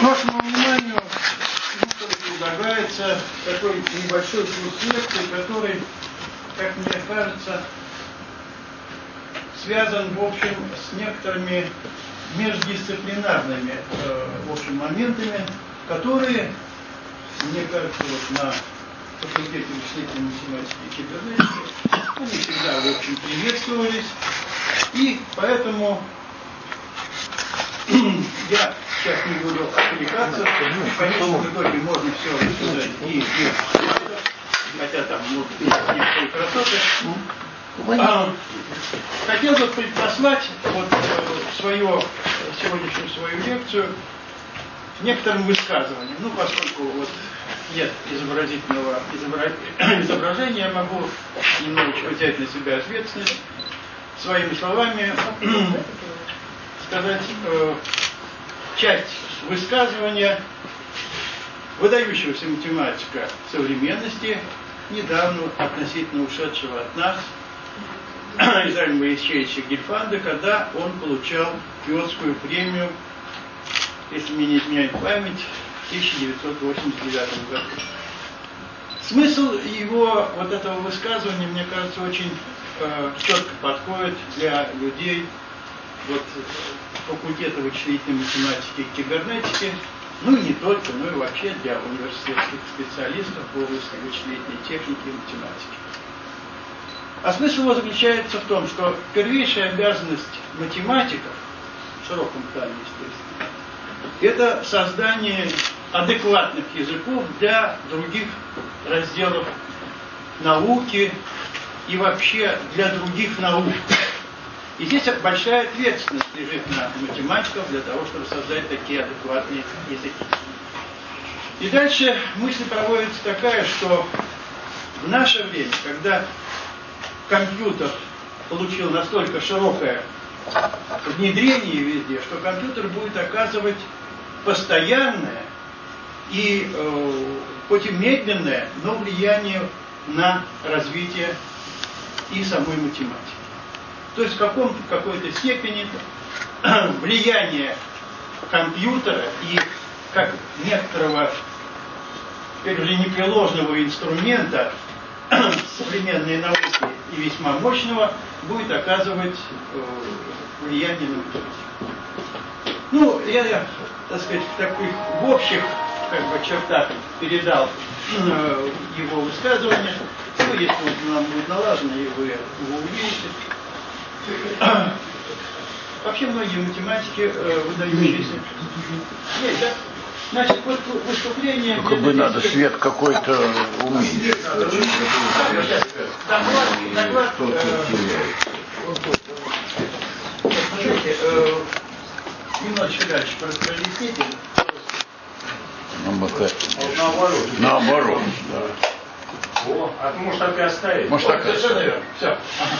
Вашему вниманию предлагается такой небольшой курс лекций, который, как мне кажется, связан, в общем, с некоторыми междисциплинарными, в общем, моментами, которые, мне кажется, вот на факультете вычислительной математики и кибернетики, они всегда, в общем, приветствовались, и поэтому я сейчас не буду отвлекаться. В конечном итоге можно все рассказать и хотя там могут быть некоторые красоты. Хотел бы предпослать вот сегодняшнюю свою лекцию некоторым высказыванием. Ну, поскольку вот нет изобразительного изображения, я могу немножечко взять на себя ответственность, своими словами сказать часть высказывания выдающегося математика современности, недавно относительно ушедшего от нас, Израиля Моисеевича Гельфанда, когда он получал Киотскую премию, если мне не изменяет память, в 1989 году. Смысл его вот этого высказывания, мне кажется, очень четко подходит для людей вот факультета вычислительной математики и кибернетики, ну и не только, но и вообще для университетских специалистов в области вычислительной техники и математики. А смысл его заключается в том, что первейшая обязанность математиков, в широком плане, естественно, это создание адекватных языков для других разделов науки и вообще для других наук. И здесь большая ответственность лежит на математиков для того, чтобы создать такие адекватные языки. И дальше мысль проводится такая, что в наше время, когда компьютер получил настолько широкое внедрение везде, что компьютер будет оказывать постоянное и хоть и медленное, но влияние на развитие и самой математики. То есть в какой-то степени влияние компьютера и как некоторого, теперь уже непреложного инструмента современной науки и весьма мощного будет оказывать влияние на математику. Ну, я, так сказать, в общих чертах передал его высказывание. Ну, если он нам будет налажен, и вы его увидите. Вообще многие математики выдающиеся. Есть, да? Значит, вот выступление... Только бы надо свет какой-то уметь. Доклад... Немножечко дальше разъясните. Наоборот, да. О, а ты можешь так и оставить. Может, так и оставить. Все.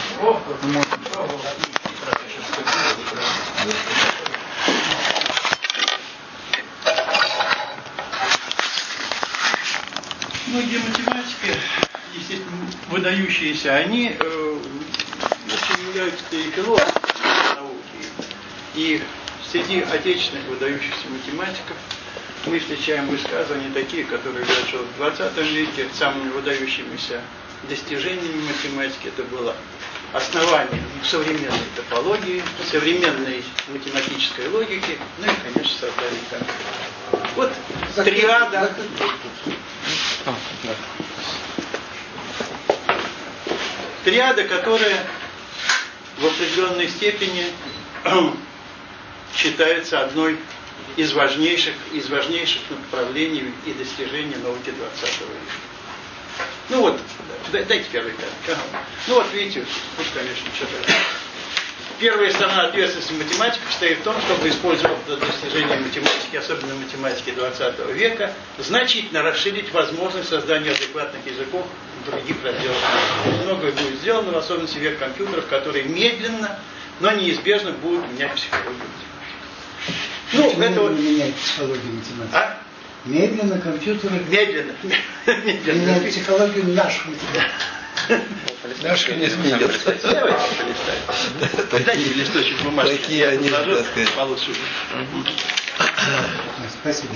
Многие математики, естественно, выдающиеся, они являются и философами науки. И среди отечественных выдающихся математиков мы встречаем высказывания такие, которые говорят, что в 20 веке самыми выдающимися достижениями математики это было основание современной топологии, современной математической логики, ну и, конечно, создание компьютера. Вот триада, которая в определенной степени считается одной из важнейших направлений и достижений науки 20 века. Ну вот, дайте первый кадр. Ну вот видите, тут, конечно, что-то. Первая сторона ответственности математиков состоит в том, чтобы использовать достижения математики, особенно математики 20 века, значительно расширить возможность создания адекватных языков в других разделах. Многое будет сделано, в особенности век компьютеров, которые медленно, но неизбежно будут менять психологию математики. Ну, это вот меняет психологию математики. А? Медленно компьютеры меняют психологию нашу математику. Немножко не изменится. Давайте полистать. Дайте листочек бумажки. Такие они, так сказать. Получше. Спасибо.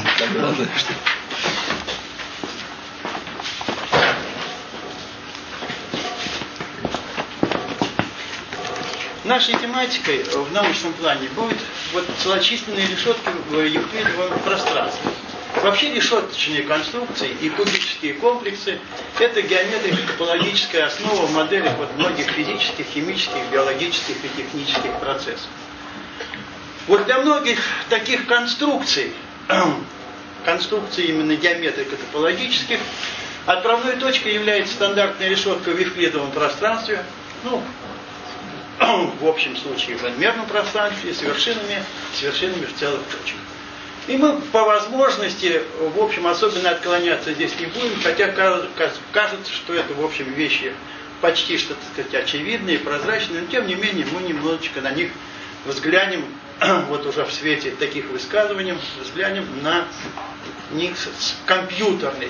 Нашей тематикой в научном плане будет вот целочисленные решетки в евклидовом пространстве. Вообще решеточные конструкции и кубические комплексы – это геометрико-топологическая основа в моделях вот многих физических, химических, биологических и технических процессов. Вот для многих таких конструкций именно геометрико-топологических, отправной точкой является стандартная решетка в евклидовом пространстве, в общем случае в n-мерном пространстве, с вершинами в целых точках. И мы по возможности, в общем, особенно отклоняться здесь не будем, хотя кажется, что это, в общем, вещи почти что, так сказать, очевидные, прозрачные, но тем не менее мы немножечко на них взглянем, вот уже в свете таких высказываний, взглянем на них с компьютерной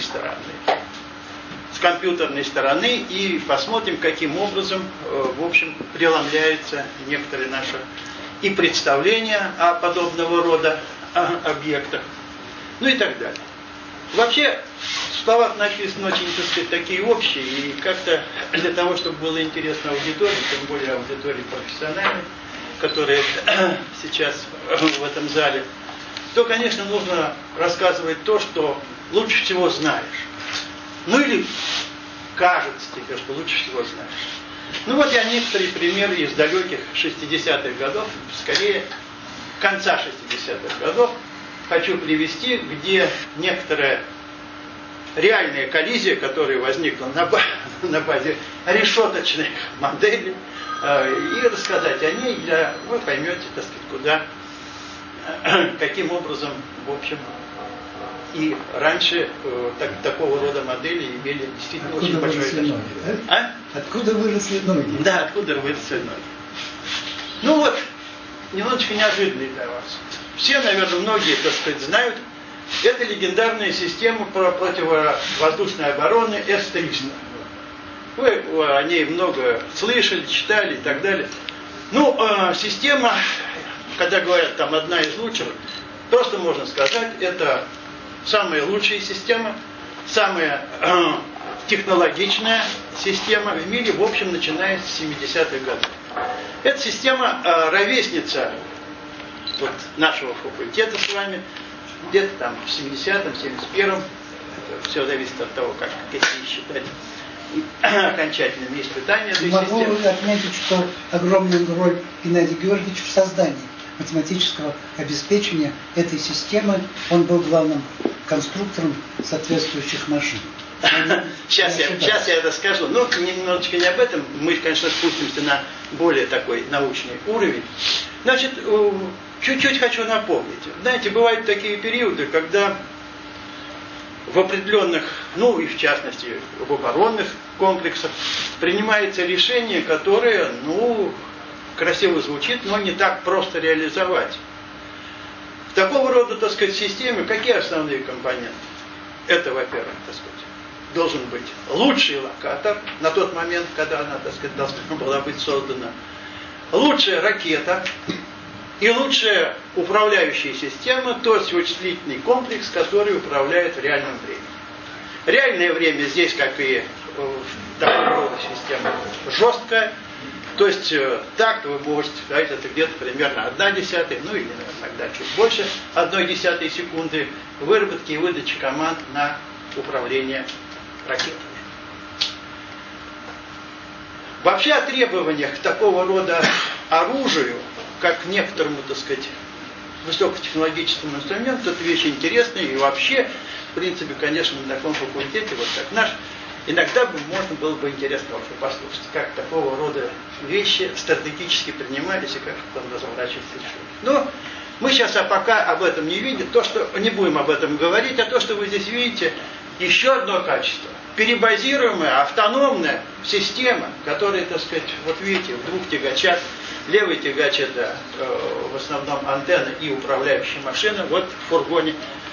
стороны и посмотрим, каким образом, в общем, преломляются некоторые наши и представления о подобного рода объектах, ну и так далее. Вообще, в словах написаны очень, так сказать, такие общие, и как-то для того, чтобы было интересно аудитории, тем более аудитории профессиональной, которые сейчас в этом зале, то, конечно, нужно рассказывать то, что лучше всего знаешь. Ну или кажется тебе, что лучше всего знаешь. Ну вот я некоторые примеры из далеких 60-х годов, скорее конца 60-х годов, хочу привести, где некоторая реальная коллизия, которая возникла на базе решеточных моделей, и рассказать о ней, вы поймете, так сказать, каким образом, в общем, и раньше такого рода модели имели действительно очень большое значение. Откуда выросли ноги? Да, откуда выросли ноги. Ну вот, немножечко неожиданный для вас. Все, наверное, многие, так сказать, знают, это легендарная система противовоздушной обороны С-300. Вы о ней много слышали, читали и так далее. Ну, система, когда говорят, там одна из лучших, просто можно сказать, это самая лучшая система, самая технологичная система в мире, в общем, начиная с 70-х годов. Эта система ровесница вот нашего факультета с вами, где-то там в 70-м, 71-м, все зависит от того, какие считать окончательными испытания этой системы. Могу отметить, что огромную роль Геннадий Георгиевич в создании математического обеспечения этой системы. Он был главным конструктором соответствующих машин. Сейчас я это скажу. Но немножечко не об этом. Мы, конечно, спустимся на более такой научный уровень. Значит, чуть-чуть хочу напомнить. Знаете, бывают такие периоды, когда в определенных, ну и в частности в оборонных комплексах принимается решение, которое, красиво звучит, но не так просто реализовать. В такого рода, так сказать, системе какие основные компоненты? Это, во-первых, так сказать, должен быть лучший локатор на тот момент, когда она, так сказать, должна была быть создана, лучшая ракета и лучшая управляющая система, то есть вычислительный комплекс, который управляет в реальном времени. Реальное время здесь, как и в такой рода системе, жесткое. То есть такт вы можете сказать, это где-то примерно 1/10, ну или иногда чуть больше 1/10 секунды выработки и выдачи команд на управление ракетами. Вообще о требованиях к такого рода оружию, как к некоторому, так сказать, высокотехнологическому инструменту, это вещь интересная, и вообще, в принципе, конечно, на таком факультете, вот как наш, иногда можно было бы интересно вообще послушать, как такого рода вещи стратегически принимались и как там разворачивались решения. Но мы сейчас пока об этом не видим, не будем об этом говорить, а то, что вы здесь видите, еще одно качество. Перебазируемая, автономная система, которая, так сказать, вот видите, в двух тягачах. Левый тягач это в основном антенна и управляющая машина. Вот в фургоне,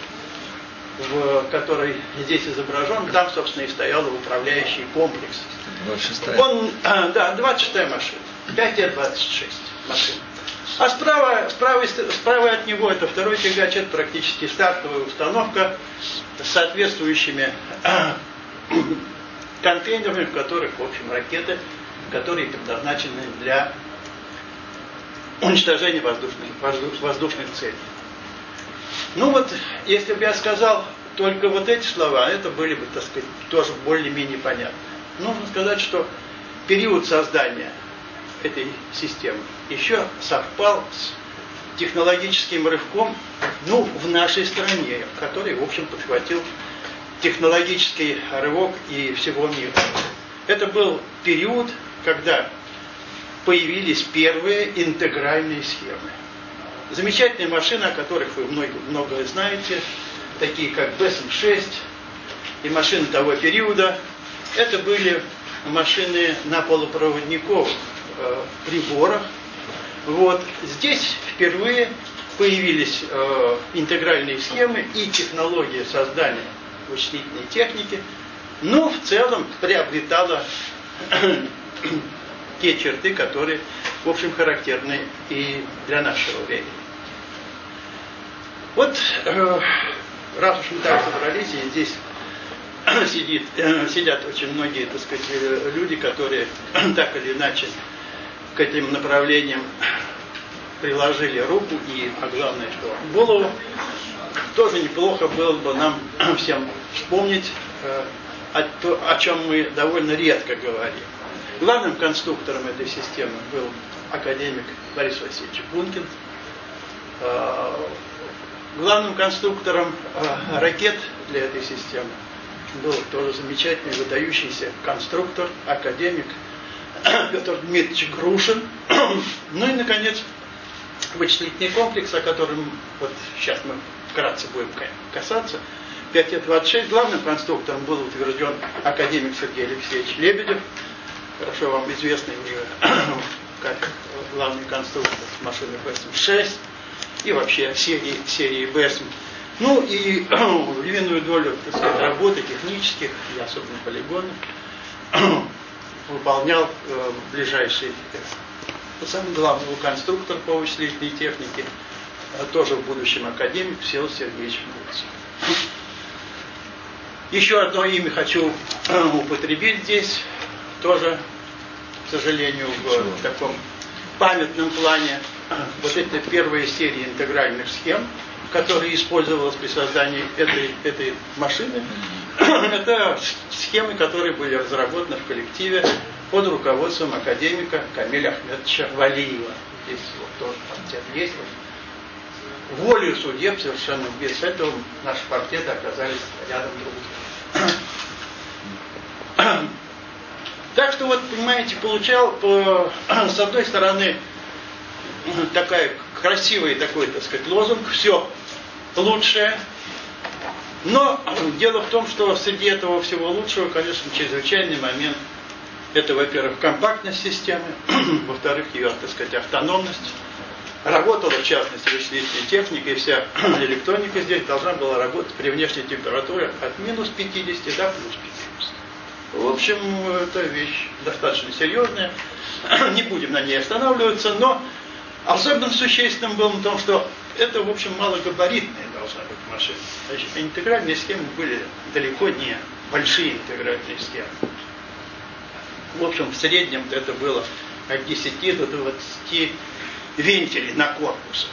который здесь изображен, там, собственно, и стоял управляющий комплекс. 26-я. 26-я машина. 5Е-26 машина. А справа от него это второй тягач, это практически стартовая установка с соответствующими контейнерами, в которых, в общем, ракеты, которые предназначены для уничтожения воздушных целей. Ну вот, если бы я сказал только вот эти слова, это были бы, так сказать, тоже более-менее понятны. Нужно сказать, что период создания этой системы еще совпал с технологическим рывком, в нашей стране, который, в общем, подхватил технологический рывок и всего мира. Это был период, когда появились первые интегральные схемы. Замечательные машины, о которых вы много знаете, такие как БЭСМ-6 и машины того периода, это были машины на полупроводниковых приборах. Вот. Здесь впервые появились интегральные схемы и технология создания вычислительной техники, но в целом приобретала те черты, которые, в общем, характерны и для нашего времени. Вот, раз уж мы так собрались, и здесь сидят очень многие, так сказать, люди, которые так или иначе к этим направлениям приложили руку и, а главное, что голову, тоже неплохо было бы нам всем вспомнить о чем мы довольно редко говорим. Главным конструктором этой системы был академик Борис Васильевич Бункин. Главным конструктором ракет для этой системы был тоже замечательный, выдающийся конструктор, академик Петр Дмитриевич Грушин. Ну и, наконец, вычислительный комплекс, о котором вот сейчас мы вкратце будем касаться, 5Е26. Главным конструктором был утвержден академик Сергей Алексеевич Лебедев, хорошо вам известный уже как главный конструктор машины БЭСМ-6 и вообще серии БЭСМ. Ну и львиную долю, так сказать, работы технических и особенно полигонных выполнял ближайший, самый главный конструктор по вычислительной технике, тоже в будущем академик Всеволод Сергеевич Мурцев. Еще одно имя хочу употребить здесь, тоже, к сожалению, в таком памятном плане. Вот это первая серия интегральных схем, которая использовалась при создании этой машины. Это схемы, которые были разработаны в коллективе под руководством академика Камиля Ахмедовича Валиева. Здесь вот тоже портрет есть. Волею судеб, совершенно без этого наши портреты оказались рядом друг с другом. Так что вот, понимаете, с одной стороны, такой такой, так сказать, лозунг «все лучшее». Но дело в том, что среди этого всего лучшего, конечно, чрезвычайный момент – это, во-первых, компактность системы, во-вторых, ее, так сказать, автономность. Работала, в частности, вычислительная техника, и вся электроника здесь должна была работать при внешней температуре от минус 50 до плюс 50. В общем, это вещь достаточно серьезная. Не будем на ней останавливаться, но особенно существенным было в том, что это, в общем, малогабаритная должна быть машина. Значит, интегральные схемы были далеко не большие интегральные схемы. В общем, в среднем это было от 10 до 20 вентилей на корпус.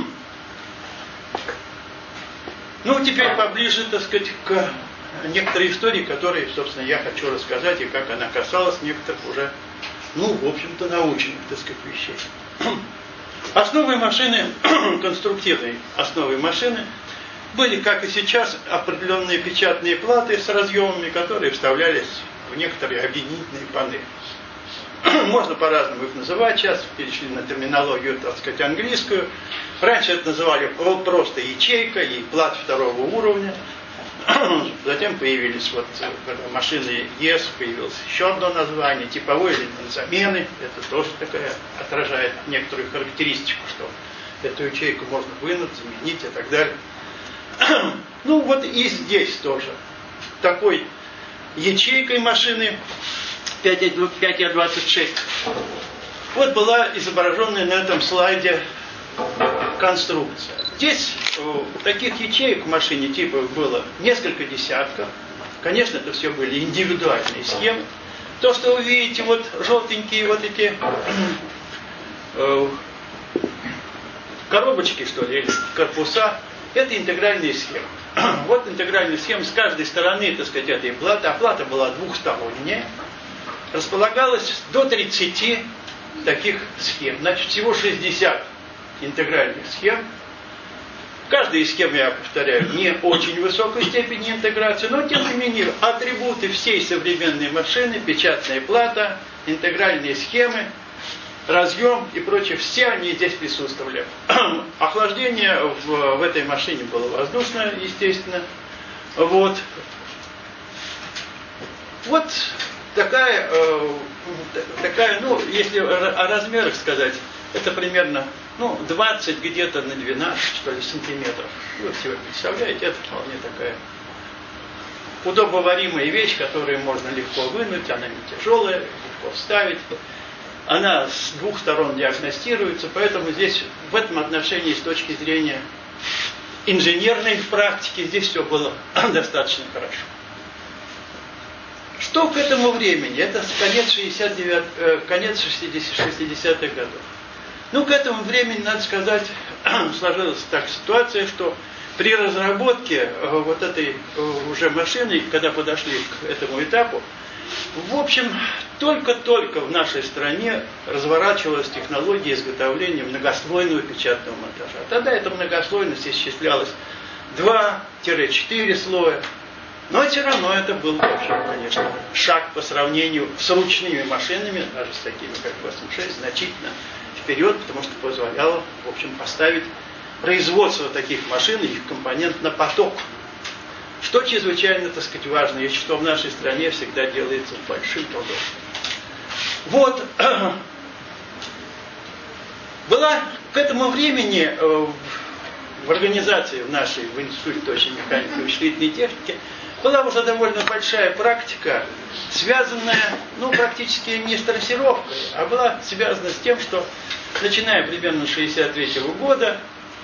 Ну, теперь поближе, так сказать, к некоторой истории, которые, собственно, я хочу рассказать, и как она касалась некоторых уже, в общем-то, научных, так сказать, вещей. Основой машины, конструктивной основой машины, были, как и сейчас, определенные печатные платы с разъемами, которые вставлялись в некоторые объединительные панели. Можно по-разному их называть, сейчас перешли на терминологию, так сказать, английскую. Раньше это называли просто ячейка и плат второго уровня. Затем появились машины ЕС, появилось еще одно название, типовой элемент замены. Это тоже такая отражает некоторую характеристику, что эту ячейку можно вынуть, заменить и так далее. Ну вот и здесь тоже. Такой ячейкой машины 5Е26 Вот была изображенная на этом слайде конструкция. Здесь таких ячеек в машине типа было несколько десятков. Конечно, это все были индивидуальные схемы. То, что вы видите, вот желтенькие вот эти коробочки, что ли, или корпуса, это интегральные схемы. Вот интегральная схема с каждой стороны, так сказать, этой платы. А плата была двухсторонняя. Располагалась до 30 таких схем. Значит, всего 60 интегральных схем. Каждая из схем, я повторяю, не очень высокой степени интеграции, но тем не менее атрибуты всей современной машины, печатная плата, интегральные схемы, разъем и прочее, все они здесь присутствовали. Охлаждение в этой машине было воздушное, естественно. Вот такая, ну, если о размерах сказать, это примерно, 20 где-то на 12, что ли, сантиметров. Вот себе представляете, это вполне такая удобоваримая вещь, которую можно легко вынуть, она не тяжелая, легко вставить. Она с двух сторон диагностируется, поэтому здесь в этом отношении с точки зрения инженерной практики здесь все было достаточно хорошо. Что к этому времени? Это конец 60-х годов. К этому времени, надо сказать, сложилась так ситуация, что при разработке вот этой уже машины, когда подошли к этому этапу, в общем, только-только в нашей стране разворачивалась технология изготовления многослойного печатного монтажа. Тогда эта многослойность исчислялась 2-4 слоя. Но все равно это был, в общем, конечно, шаг по сравнению с ручными машинами, даже с такими, как 8.6, значительно вперед, потому что позволяло, в общем, поставить производство таких машин и их компонент на поток. Что чрезвычайно, так сказать, важно, и что в нашей стране всегда делается большим трудом. Вот, была к этому времени в организации в нашей, в Институте точной механики и вычислительной техники, была уже довольно большая практика, связанная, практически не с трассировкой, а была связана с тем, что, начиная примерно с 1963 года,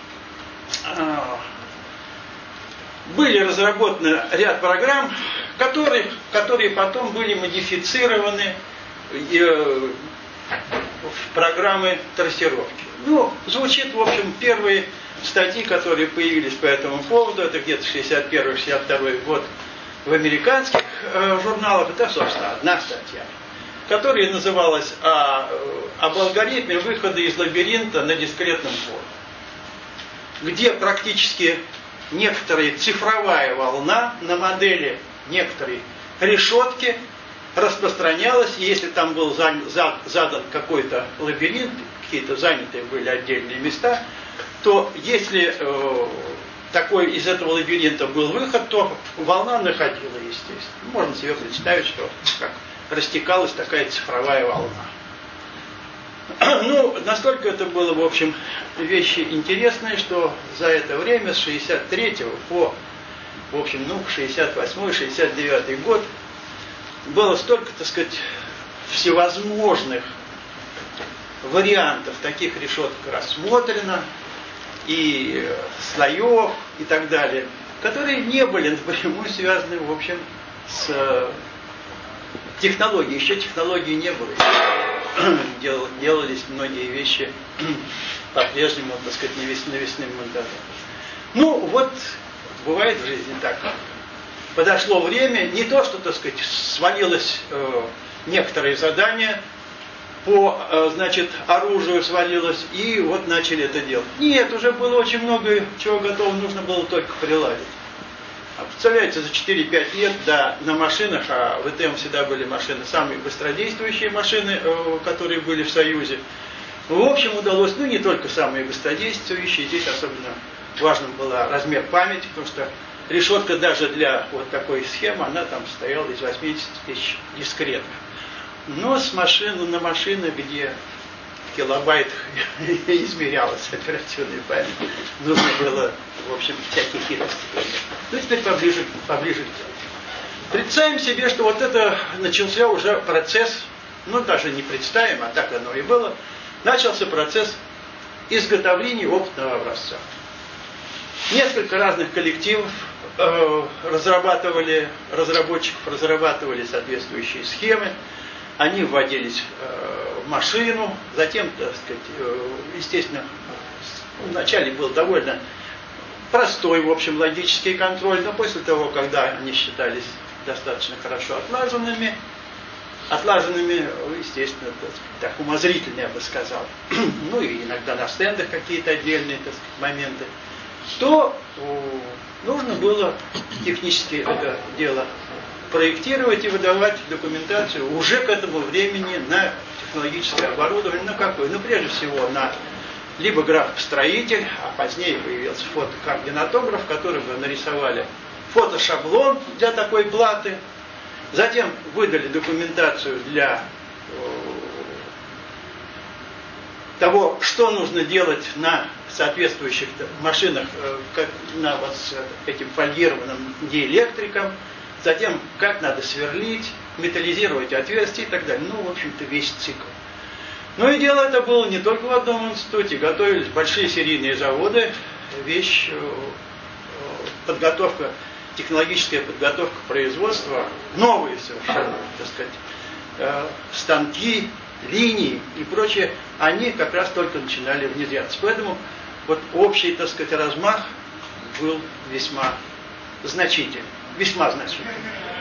были разработаны ряд программ, которые потом были модифицированы в программы трассировки. Звучит, в общем, первые статьи, которые появились по этому поводу, это где-то 61-62 год в американских журналах, это, собственно, одна статья, которая называлась об алгоритме выхода из лабиринта на дискретном поле, где практически некоторая цифровая волна на модели некоторой решетки распространялась, и если там был задан какой-то лабиринт, какие-то занятые были отдельные места, то если из этого лабиринта был выход, то волна находила, естественно. Можно себе представить, что как растекалась такая цифровая волна. Настолько это было, в общем, вещи интересные, что за это время, с 63 по, в общем, 68-69 год, было столько, так сказать, всевозможных вариантов таких решеток рассмотрено, и слоев, и так далее, которые не были напрямую связаны, в общем, с технологией. Еще технологии не было. Делались многие вещи по-прежнему, так сказать, навесным монтажом. Вот, бывает в жизни так. Подошло время, не то, что, так сказать, свалилось некоторые задания, по, оружию свалилось, и вот начали это делать. Нет, уже было очень много чего готово, нужно было только приладить. Представляете, за 4-5 лет, на машинах, а в ЭТМ всегда были машины, самые быстродействующие машины, которые были в Союзе, в общем, удалось, не только самые быстродействующие, здесь особенно важным был размер памяти, потому что решетка даже для вот такой схемы, она там состояла из 80 тысяч дискретов. Но с машины на машины, где в килобайтах измерялась оперативная память, нужно было, в общем, всякие хитрости. Теперь поближе к делу. Представим себе, что вот это начался уже процесс, ну даже не представим, а так оно и было, начался процесс изготовления опытного образца. Несколько разных коллективов разработчиков разрабатывали соответствующие схемы, они вводились в машину, затем, так сказать, естественно, вначале был довольно простой, в общем, логический контроль, но после того, когда они считались достаточно хорошо отлаженными, естественно, так умозрительно, я бы сказал, ну и иногда на стендах какие-то отдельные, так сказать, моменты, то нужно было технически это дело проектировать и выдавать документацию уже к этому времени на технологическое оборудование, на какое? Ну, прежде всего, на либо граф-строитель, а позднее появился фотокоординатограф, который бы нарисовали фотошаблон для такой платы, затем выдали документацию для того, что нужно делать на соответствующих машинах, на вот с этим фольгированным диэлектриком, затем как надо сверлить, металлизировать отверстия и так далее. Ну, в общем-то, весь цикл. Ну и дело это было не только в одном институте, готовились большие серийные заводы, подготовка, технологическая подготовка производства, новые совершенно, так сказать, станки, линии и прочее, они как раз только начинали внедряться. Поэтому вот общий, так сказать, размах был весьма значительный. Весьма значительный.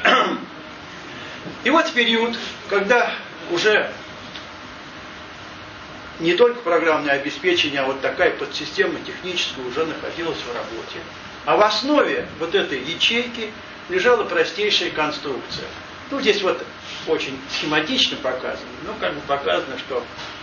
И вот в период, когда уже не только программное обеспечение, а вот такая подсистема техническая уже находилась в работе. А в основе вот этой ячейки лежала простейшая конструкция. Ну, здесь вот очень схематично показано, но как бы показано, что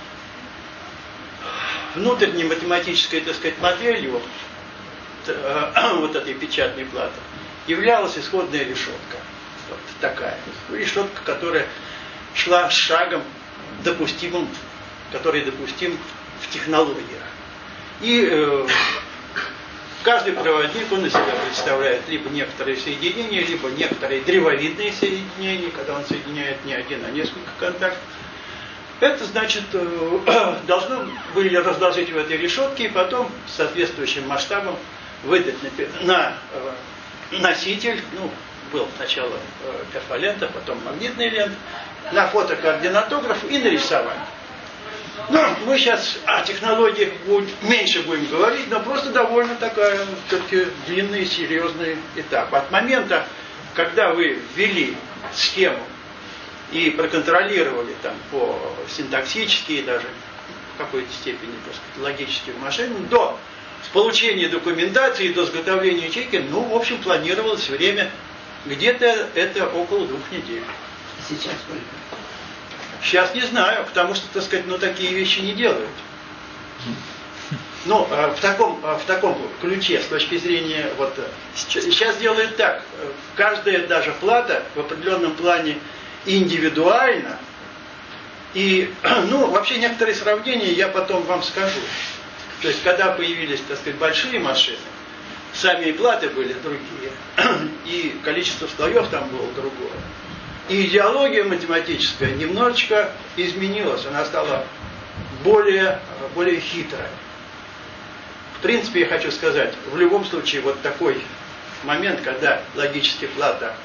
внутренней математической, так сказать, моделью вот этой печатной платы являлась исходная решетка. Вот такая. Решетка, которая шла шагом допустимым, который допустим в технологиях. И каждый проводник, он из себя представляет либо некоторые соединения, либо некоторые древовидные соединения, когда он соединяет не один, а несколько контактов. Это значит, должны были разложить в этой решетке и потом с соответствующим масштабом выдать на носитель, ну, был сначала перфолента, потом магнитная лента, на фотокоординатограф и нарисовать. Ну, мы сейчас о технологиях меньше будем говорить, но просто довольно такая все-таки длинный и серьезный этап. От момента, когда вы ввели схему и проконтролировали там по синтаксически и даже в какой-то степени логическую машину, до получения документации, до изготовления ячейки, ну, в общем, планировалось время где-то это около 2 недель. Сейчас сколько? Сейчас не знаю, потому что, так сказать, ну, такие вещи не делают. Ну, в таком ключе, с точки зрения, вот, сейчас делают так, каждая даже плата в определенном плане индивидуально, и, ну, вообще некоторые сравнения я потом вам скажу. То есть, когда появились, так сказать, большие машины, сами платы были другие, и количество слоев там было другое. И идеология математическая немножечко изменилась, она стала более хитрой. В принципе, я хочу сказать, в любом случае, вот такой момент, когда логическая плата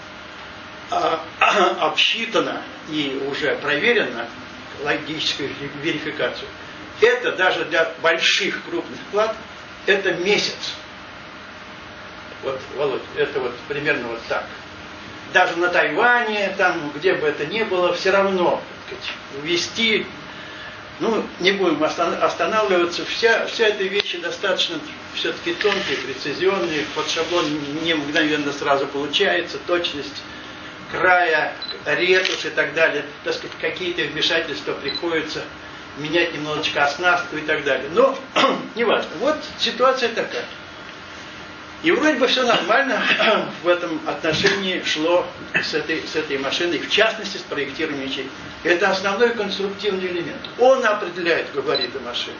обсчитана и уже проверена, логическую верификацию, это даже для больших крупных плат, это месяц. Вот, Володь, это вот примерно вот так. Даже на Тайване, там, где бы это ни было, все равно, так сказать, ввести, ну, не будем останавливаться, вся эта вещь достаточно все-таки тонкие, прецизионные, под шаблон не мгновенно сразу получается, точность края, ретушь и так далее, так сказать, какие-то вмешательства приходится менять немножечко оснастку и так далее. Но, неважно, вот ситуация такая. И вроде бы все нормально в этом отношении шло с этой машиной, в частности с проектированием ячейки. Это основной конструктивный элемент. Он определяет габариты машины.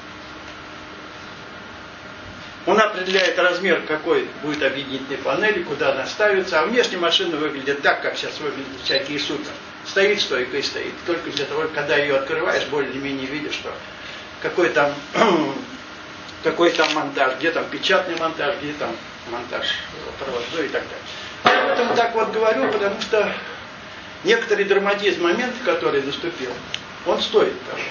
Он определяет размер, какой будет объединительной панели, куда она ставится. А внешне машина выглядит так, как сейчас выглядят всякие супер стоит стойка и стоит. Только для того, когда ее открываешь, более-менее видишь, что какой там монтаж, где там печатный монтаж, где там монтаж проводной и так далее. Я об этом так вот говорю, потому что некоторый драматизм момента, который наступил, он стоит того.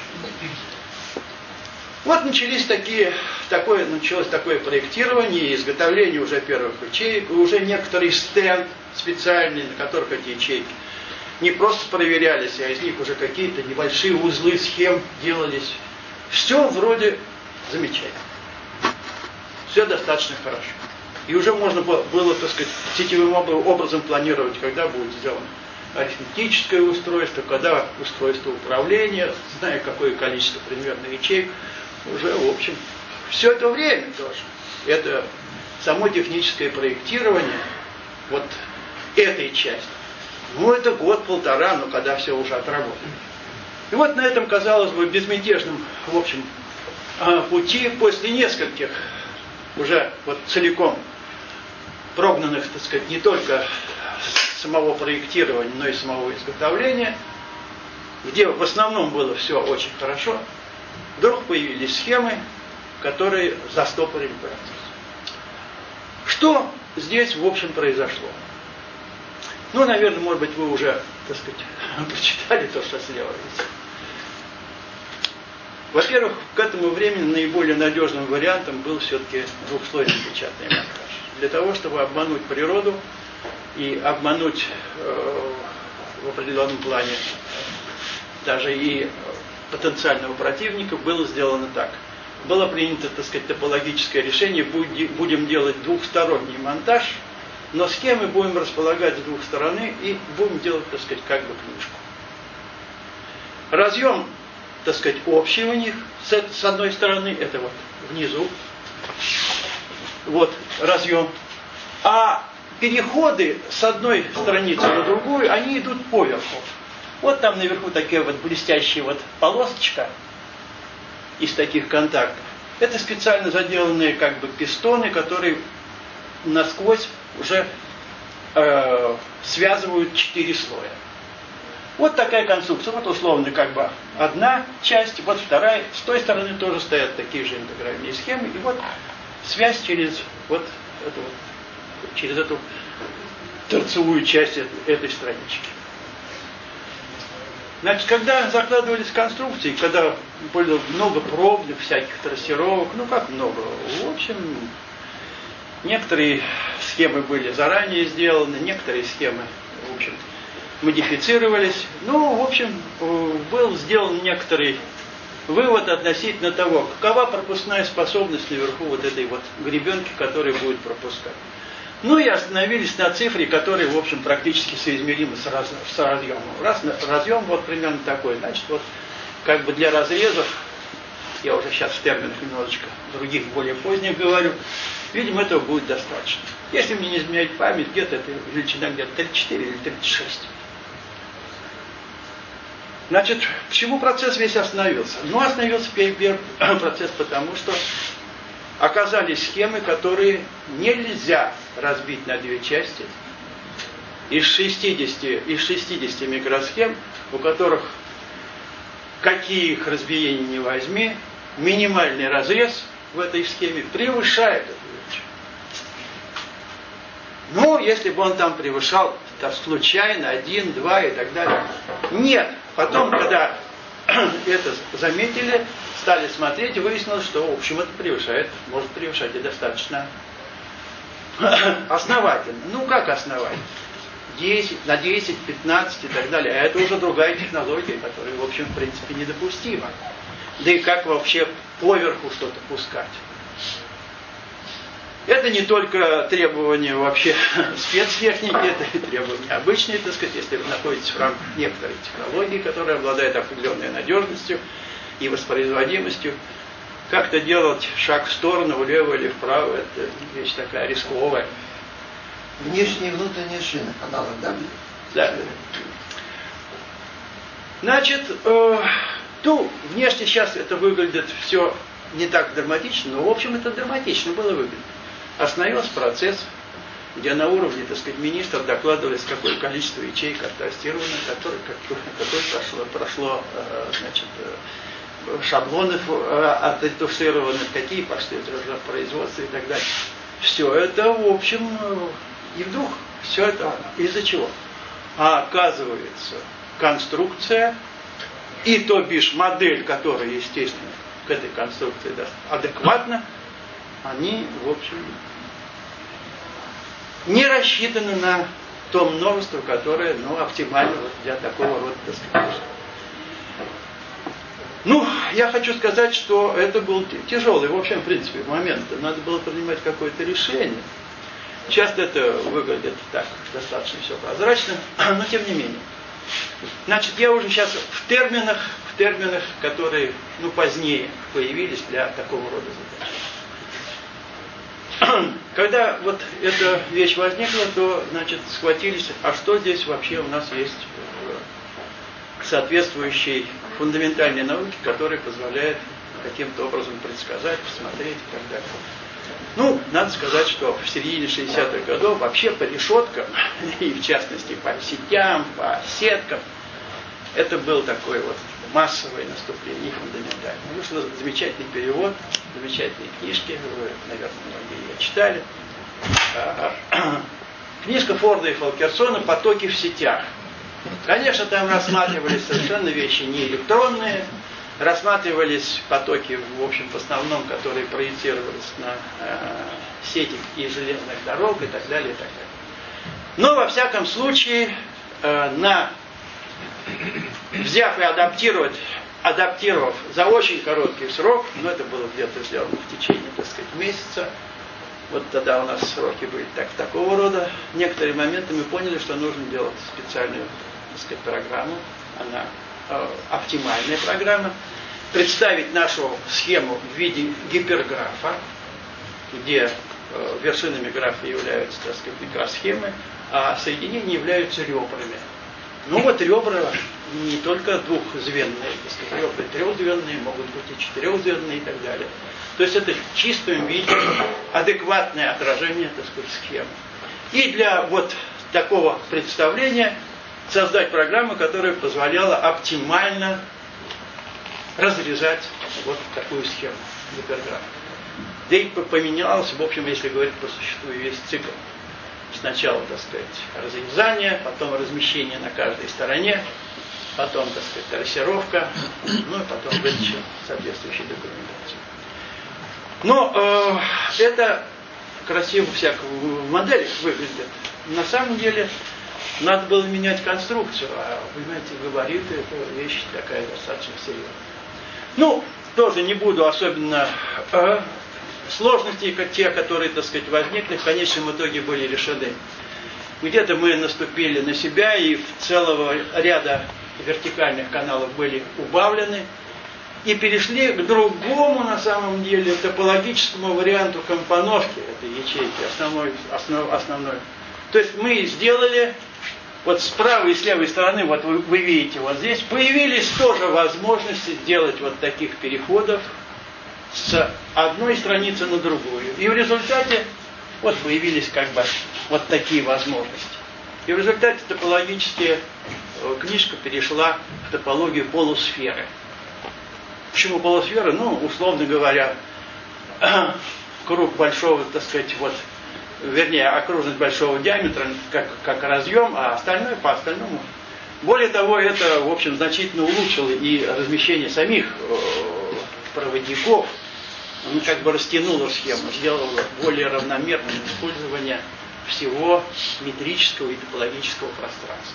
Вот началось такое проектирование и изготовление уже первых ячеек, уже некоторый стенд специальный, на которых эти ячейки не просто проверялись, а из них уже какие-то небольшие узлы схем делались. Все вроде замечательно. Все достаточно хорошо. И уже можно было, так сказать, сетевым образом планировать, когда будет сделано арифметическое устройство, когда устройство управления, зная какое количество примерно ячеек, уже, в общем, все это время тоже. Это само техническое проектирование вот этой части. Это год-полтора, но когда все уже отработано. И вот на этом, казалось бы, безмятежном, в общем, пути, после нескольких уже вот целиком прогнанных, так сказать, не только самого проектирования, но и самого изготовления, где в основном было все очень хорошо, вдруг появились схемы, которые застопорили процесс. Что здесь, в общем, произошло? Наверное, может быть, вы уже, так сказать, прочитали то, что слева есть. Во-первых, к этому времени наиболее надежным вариантом был все-таки двухслойный печатный монтаж. Для того, чтобы обмануть природу и обмануть в определенном плане даже и потенциального противника, было сделано так. Было принято, так сказать, топологическое решение, будем делать двухсторонний монтаж, но схемы будем располагать с двух сторон и будем делать, так сказать, как бы книжку. Разъем, так сказать, общий у них, с одной стороны, это вот внизу, вот разъем, а переходы с одной страницы на другую, они идут поверху. Вот там наверху такая вот блестящая вот полосочка из таких контактов. Это специально заделанные как бы пистоны, которые насквозь уже связывают 4 слоя. Вот такая конструкция. Вот условно как бы одна часть, вот вторая. С той стороны тоже стоят такие же интегральные схемы. И вот связь через вот эту, через эту торцевую часть этой странички. Значит, когда закладывались конструкции, когда было много пробных всяких трассировок, как много, в общем, некоторые схемы были заранее сделаны, некоторые схемы, в общем, модифицировались. В общем, был сделан некоторый вывод относительно того, какова пропускная способность наверху вот этой вот гребенки, которая будет пропускать. И остановились на цифре, которая, в общем, практически соизмерима с разъемом. Разъем вот примерно такой. Значит, вот как бы для разрезов, я уже сейчас в терминах немножечко других, более поздних говорю, видимо, этого будет достаточно. Если мне не изменяет память, где-то эта величина где-то 34 или 36. Значит, почему процесс весь остановился? Остановился процесс потому, что оказались схемы, которые нельзя разбить на две части. Из 60 микросхем, у которых какие их разбиения не возьми, минимальный разрез в этой схеме превышает эту величину. Если бы он там превышал случайно 1, 2 и так далее. Нет. Потом, когда это заметили, стали смотреть, и выяснилось, что, в общем, это может превышать и достаточно основательно. Как основательно? 10, на 10, 15 и так далее. А это уже другая технология, которая, в общем, в принципе, недопустима. Да и как вообще поверху что-то пускать? Это не только требования вообще спецтехники, это и требования обычные, так сказать, если вы находитесь в рамках некоторой технологии, которая обладает определенной надежностью и воспроизводимостью. Как-то делать шаг в сторону, влево или вправо, это вещь такая рисковая. Внешняя и внутренняя шина, аналог, да? Да. Значит, внешне сейчас это выглядит все не так драматично, но в общем это драматично было выглядит. Остановился процесс. где на уровне, так сказать, министров докладывалось, какое количество ячеек оттестировано, какое прошло значит, шаблонов оттестированных, какие пошли в производство и так далее. Все это, в общем, и вдруг все это из-за чего? А оказывается, конструкция и, то бишь, модель, которая, естественно, к этой конструкции адекватна, они, в общем, не рассчитаны на то множество, которое, оптимально для такого рода, так сказать. Я хочу сказать, что это был тяжелый, в общем, в принципе, момент. Надо было принимать какое-то решение. Часто это выглядит так, достаточно все прозрачно, но тем не менее. Значит, я уже сейчас в терминах, которые, позднее появились для такого рода задач. Когда вот эта вещь возникла, то, значит, схватились, а что здесь вообще у нас есть соответствующей фундаментальной науки, которая позволяет каким-то образом предсказать, посмотреть и так далее. Надо сказать, что в середине 60-х годов вообще по решеткам, и в частности по сетям, по сеткам, это был такой вот массовое наступление фундаментальное. Вышел замечательный перевод, замечательные книжки, вы, наверное, многие ее читали. Книжка Форда и Фолкерсона «Потоки в сетях». Конечно, там рассматривались совершенно вещи не электронные, рассматривались потоки, в общем, в основном, которые проецировались на сети и железных дорог и так далее, и так далее. Но, во всяком случае, взяв и адаптировав за очень короткий срок, это было где-то сделано в течение, так сказать, месяца, вот тогда у нас сроки были такого рода, некоторые моменты мы поняли, что нужно делать специальную, так сказать, программу, она оптимальная программа, представить нашу схему в виде гиперграфа, где вершинами графа являются, так сказать, микросхемы, а соединения являются ребрами. Ребра не только двухзвенные, так сказать, ребра трехзвенные, могут быть и четырехзвенные и так далее. То есть это в чистом виде адекватное отражение, так сказать, схемы. И для вот такого представления создать программу, которая позволяла оптимально разрезать вот такую схему гиперграфа. Да и поменялось, в общем, если говорить по существу, весь цикл. Сначала, так сказать, разрезание, потом размещение на каждой стороне, потом, так сказать, трассировка, и потом выдача соответствующей документации. Это красиво всяко в моделях выглядит. На самом деле надо было менять конструкцию, а, понимаете, габариты – это вещь такая достаточно серьезная. Тоже не буду особенно сложности, как те, которые, так сказать, возникли, в конечном итоге были решены. Где-то мы наступили на себя, и в целого ряда вертикальных каналов были убавлены, и перешли к другому, на самом деле, топологическому варианту компоновки этой ячейки, основной. То есть мы сделали, вот с правой и с левой стороны, вот вы видите, вот здесь, появились тоже возможности сделать вот таких переходов с одной страницы на другую. И в результате вот появились как бы вот такие возможности. И в результате топологическая книжка перешла в топологию полусферы. Почему полусферы? Условно говоря, круг большого, так сказать, окружность большого диаметра, как разъем, а остальное по остальному. Более того, это, в общем, значительно улучшило и размещение самих проводников, как бы растянуло схему, сделало более равномерным использование всего метрического и топологического пространства.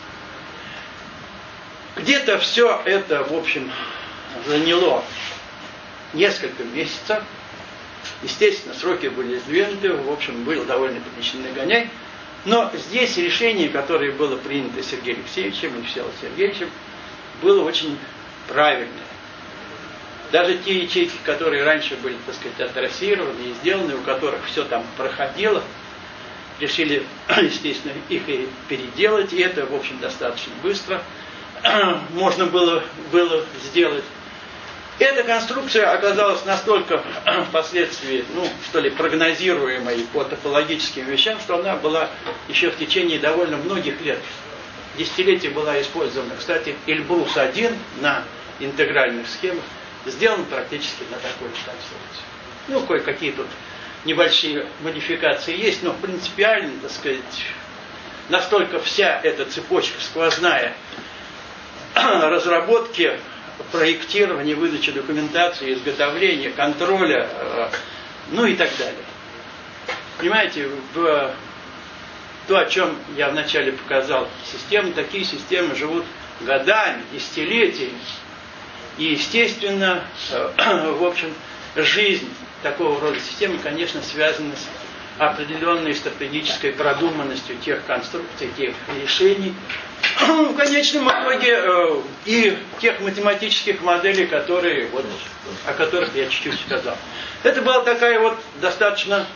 Где-то все это, в общем, заняло несколько месяцев. Естественно, сроки были сдвинуты, в общем, был довольно приличный нагоняй. Но здесь решение, которое было принято Сергеем Алексеевичем и Всеволодом Сергеевичем, было очень правильное. Даже те ячейки, которые раньше были, так сказать, оттрассированы и сделаны, у которых все там проходило, решили, естественно, их и переделать, и это, в общем, достаточно быстро можно было сделать. Эта конструкция оказалась настолько впоследствии, прогнозируемой по топологическим вещам, что она была еще в течение довольно многих лет, десятилетий была использована. Кстати, Эльбрус-1 на интегральных схемах сделан практически на такой конструкции. Кое-какие тут небольшие модификации есть, но принципиально, настолько вся эта цепочка сквозная разработки, проектирования, выдачи документации, изготовления, контроля, и так далее. Понимаете, то, о чем я вначале показал, такие системы живут годами, десятилетиями. И, естественно, в общем, жизнь такого рода системы, конечно, связана с определенной стратегической продуманностью тех конструкций, тех решений, в конечном итоге и тех математических моделей, о которых я чуть-чуть сказал. Это была такая достаточно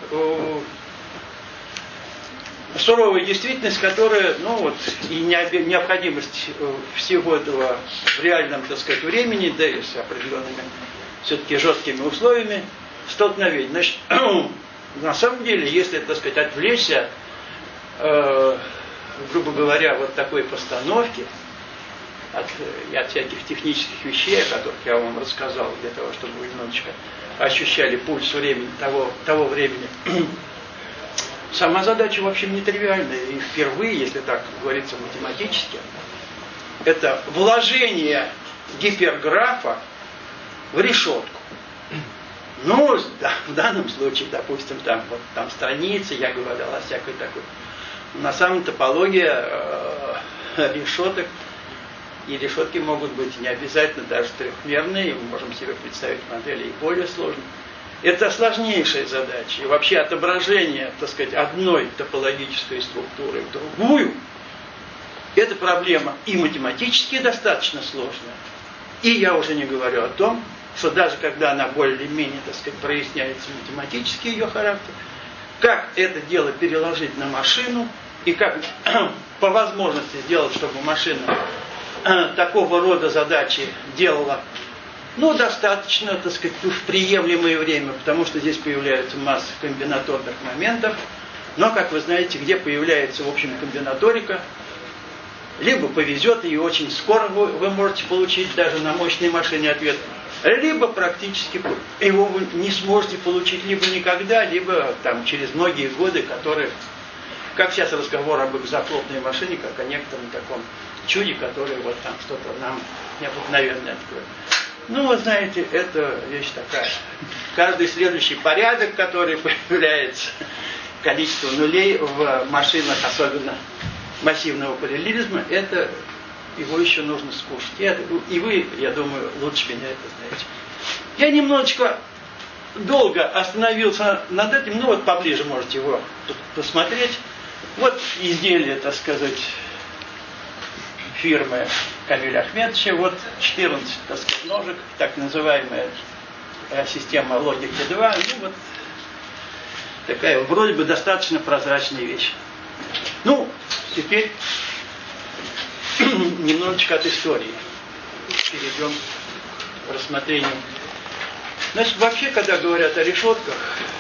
суровая действительность, которая, и необходимость всего этого в реальном, времени, да и с определенными все-таки жесткими условиями столкновения. Значит, на самом деле, если, отвлечься, грубо говоря, такой постановки от всяких технических вещей, о которых я вам рассказал, для того, чтобы вы немножечко ощущали пульс времени, того времени, сама задача, в общем, нетривиальная. И впервые, если так говорится математически, это вложение гиперграфа в решетку. В данном случае, допустим, там страницы, я говорил о всякой такой. На самом топология решеток, и решетки могут быть не обязательно даже трехмерные, мы можем себе представить модели и более сложные. Это сложнейшая задача. И вообще отображение, одной топологической структуры в другую, это проблема и математически достаточно сложная. И я уже не говорю о том, что даже когда она более-менее, проясняется математически ее характер, как это дело переложить на машину и как по возможности сделать, чтобы машина такого рода задачи делала, достаточно, в приемлемое время, потому что здесь появляется масса комбинаторных моментов, но, как вы знаете, где появляется, в общем, комбинаторика, либо повезет, и очень скоро вы можете получить даже на мощной машине ответ, либо практически его вы не сможете получить либо никогда, либо через многие годы, которые, как сейчас разговор об экзофлотной машине, как о некотором таком чуде, которое что-то нам необыкновенное откроет. Вы знаете, это вещь такая. Каждый следующий порядок, который появляется, количество нулей в машинах, особенно массивного параллелизма, это его еще нужно скушать. И вы, я думаю, лучше меня это знаете. Я немножечко долго остановился над этим, поближе можете его посмотреть. Изделие, фирмы Камиля Ахметовича, 14, ножек, так называемая система логики 2, такая вроде бы достаточно прозрачная вещь. Теперь немножечко от истории перейдем к рассмотрению. Значит, вообще, когда говорят о решетках,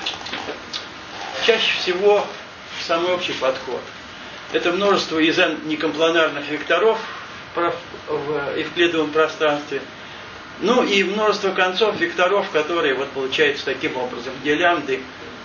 чаще всего самый общий подход – это множество некомпланарных векторов в евклидовом пространстве, и множество концов векторов, которые получаются таким образом, где лямбды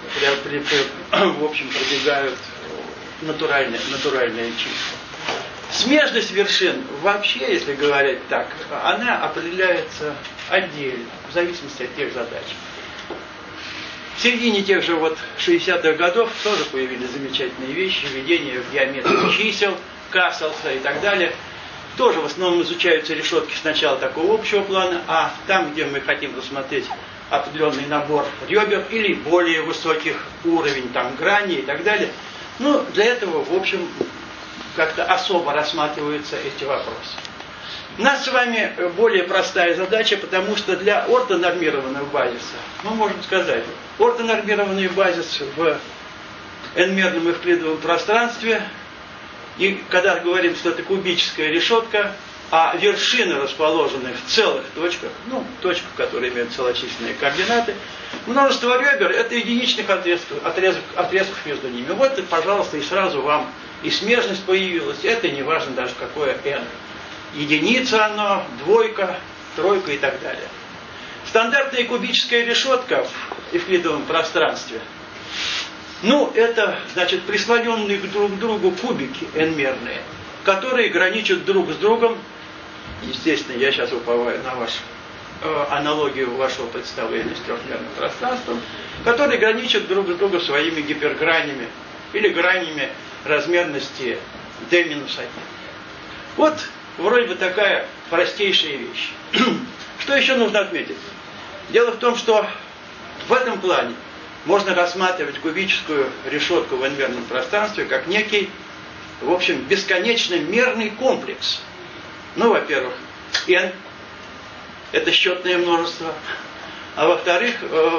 в общем пробегают натуральные числа. Смежность вершин вообще, если говорить так, она определяется отдельно, в зависимости от тех задач. В середине тех же 60-х годов тоже появились замечательные вещи, введение в геометрию чисел, Касселса и так далее. Тоже в основном изучаются решетки сначала такого общего плана, а там, где мы хотим рассмотреть определенный набор ребер или более высоких уровень граней и так далее, для этого, в общем, как-то особо рассматриваются эти вопросы. У нас с вами более простая задача, потому что для ортонормированного базиса, мы можем сказать, ортонормированный базис в n-мерном евклидовом пространстве, и когда говорим, что это кубическая решетка, а вершины расположены в целых точках, ну, точках, которые имеют целочисленные координаты, множество ребер – это единичных отрезков между ними. Вот, пожалуйста, и сразу вам и смежность появилась, это не важно даже какое n. Единица оно, двойка, тройка и так далее. Стандартная кубическая решетка в эвклидовом пространстве, ну, это, значит, прислоненные друг к другу кубики n-мерные, которые граничат друг с другом. Естественно, я сейчас уповаю на вашу аналогию вашего представления с трехмерным пространством, которые граничат друг с другом своими гипергранями или гранями размерности d-1. Вот вроде бы такая простейшая вещь. Что еще нужно отметить? Дело в том, что в этом плане можно рассматривать кубическую решетку в n-мерном пространстве как некий, в общем, бесконечно мерный комплекс. Ну, во-первых, n – это счетное множество, а во-вторых,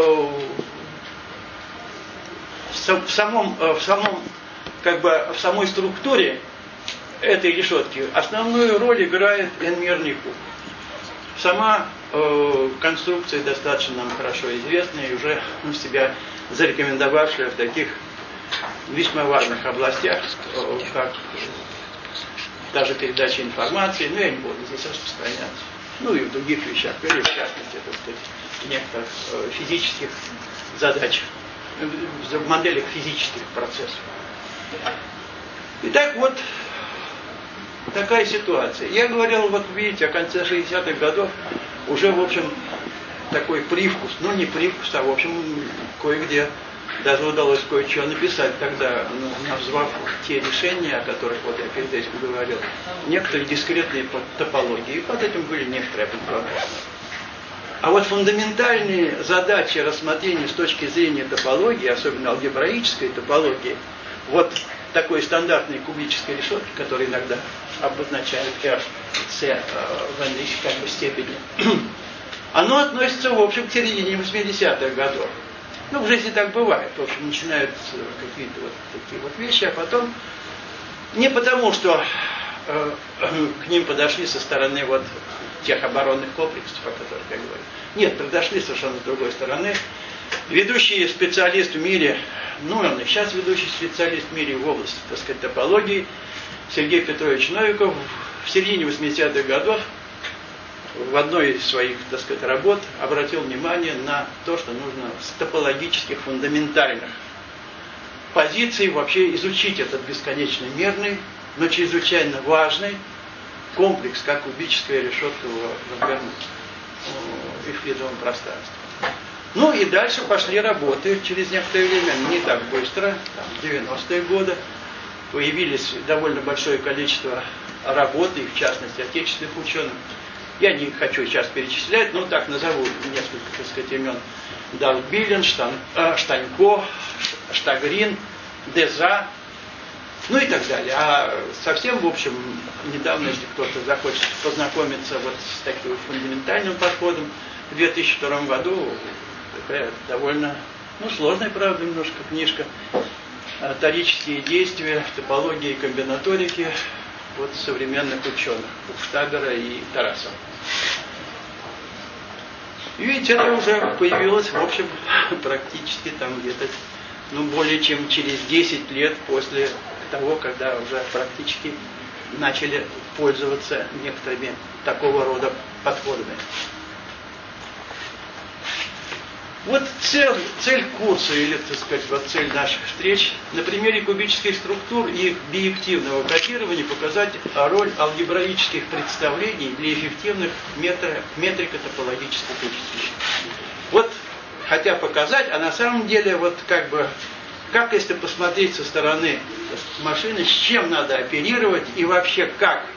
в самой структуре этой решетки основную роль играет n-мерный куб. Сама конструкция достаточно нам хорошо известная и уже себя зарекомендовавшая в таких весьма важных областях, как даже передача информации, но я не буду здесь распространяться, ну и в других вещах, или в частности, так сказать, некоторых физических задач, в моделях физических процессов. Итак, вот такая ситуация. Я говорил, вот видите, о конце 60-х годов уже, в общем, такой привкус, ну не привкус, а в общем, кое-где даже удалось кое-что написать тогда, назвав те решения, о которых вот я перед этим говорил, некоторые дискретные топологии, и под этим были некоторые определенные. А вот фундаментальные задачи рассмотрения с точки зрения топологии, особенно алгебраической топологии, вот такой стандартной кубической решетки, которая иногда обозначает R, C в n степени, оно относится, в общем, к середине 80-х годов. Ну, в жизни так бывает. В общем, начинаются какие-то вот такие вот вещи, а потом не потому, что к ним подошли со стороны вот тех оборонных комплексов, о которых я говорю. Нет, подошли совершенно с другой стороны. Ведущий специалист в мире, ну, он и сейчас ведущий специалист в мире в области, так сказать, топологии, Сергей Петрович Новиков в середине 80-х годов в одной из своих, так сказать, работ обратил внимание на то, что нужно с топологических фундаментальных позиций вообще изучить этот бесконечно мерный, но чрезвычайно важный комплекс, как кубическая решетка в эвклидовом пространстве. Ну и дальше пошли работы через некоторое время, не так быстро, там, 90-е годы, появились довольно большое количество работ, и в частности отечественных ученых. Я не хочу сейчас перечислять, но так назову несколько, так сказать, имен. Далбилен, Штанько, Штагрин, Деза, ну и так далее. А совсем, в общем, недавно, если кто-то захочет познакомиться вот с таким фундаментальным подходом, в 2002 году такая довольно, ну, сложная, правда, немножко книжка «Торические действия в топологии и комбинаторике» от современных ученых Бухштабера и Тарасова. И видите, это уже появилось, в общем, практически там где-то, ну, более чем через 10 лет после того, когда уже практически начали пользоваться некоторыми такого рода подходами. Вот цель курса, или, так сказать, вот цель наших встреч, на примере кубических структур и их биективного кодирования показать роль алгебраических представлений для эффективных метрико-топологических вычислений. Вот, хотя показать, а на самом деле, вот как бы, как если посмотреть со стороны машины, с чем надо оперировать и вообще как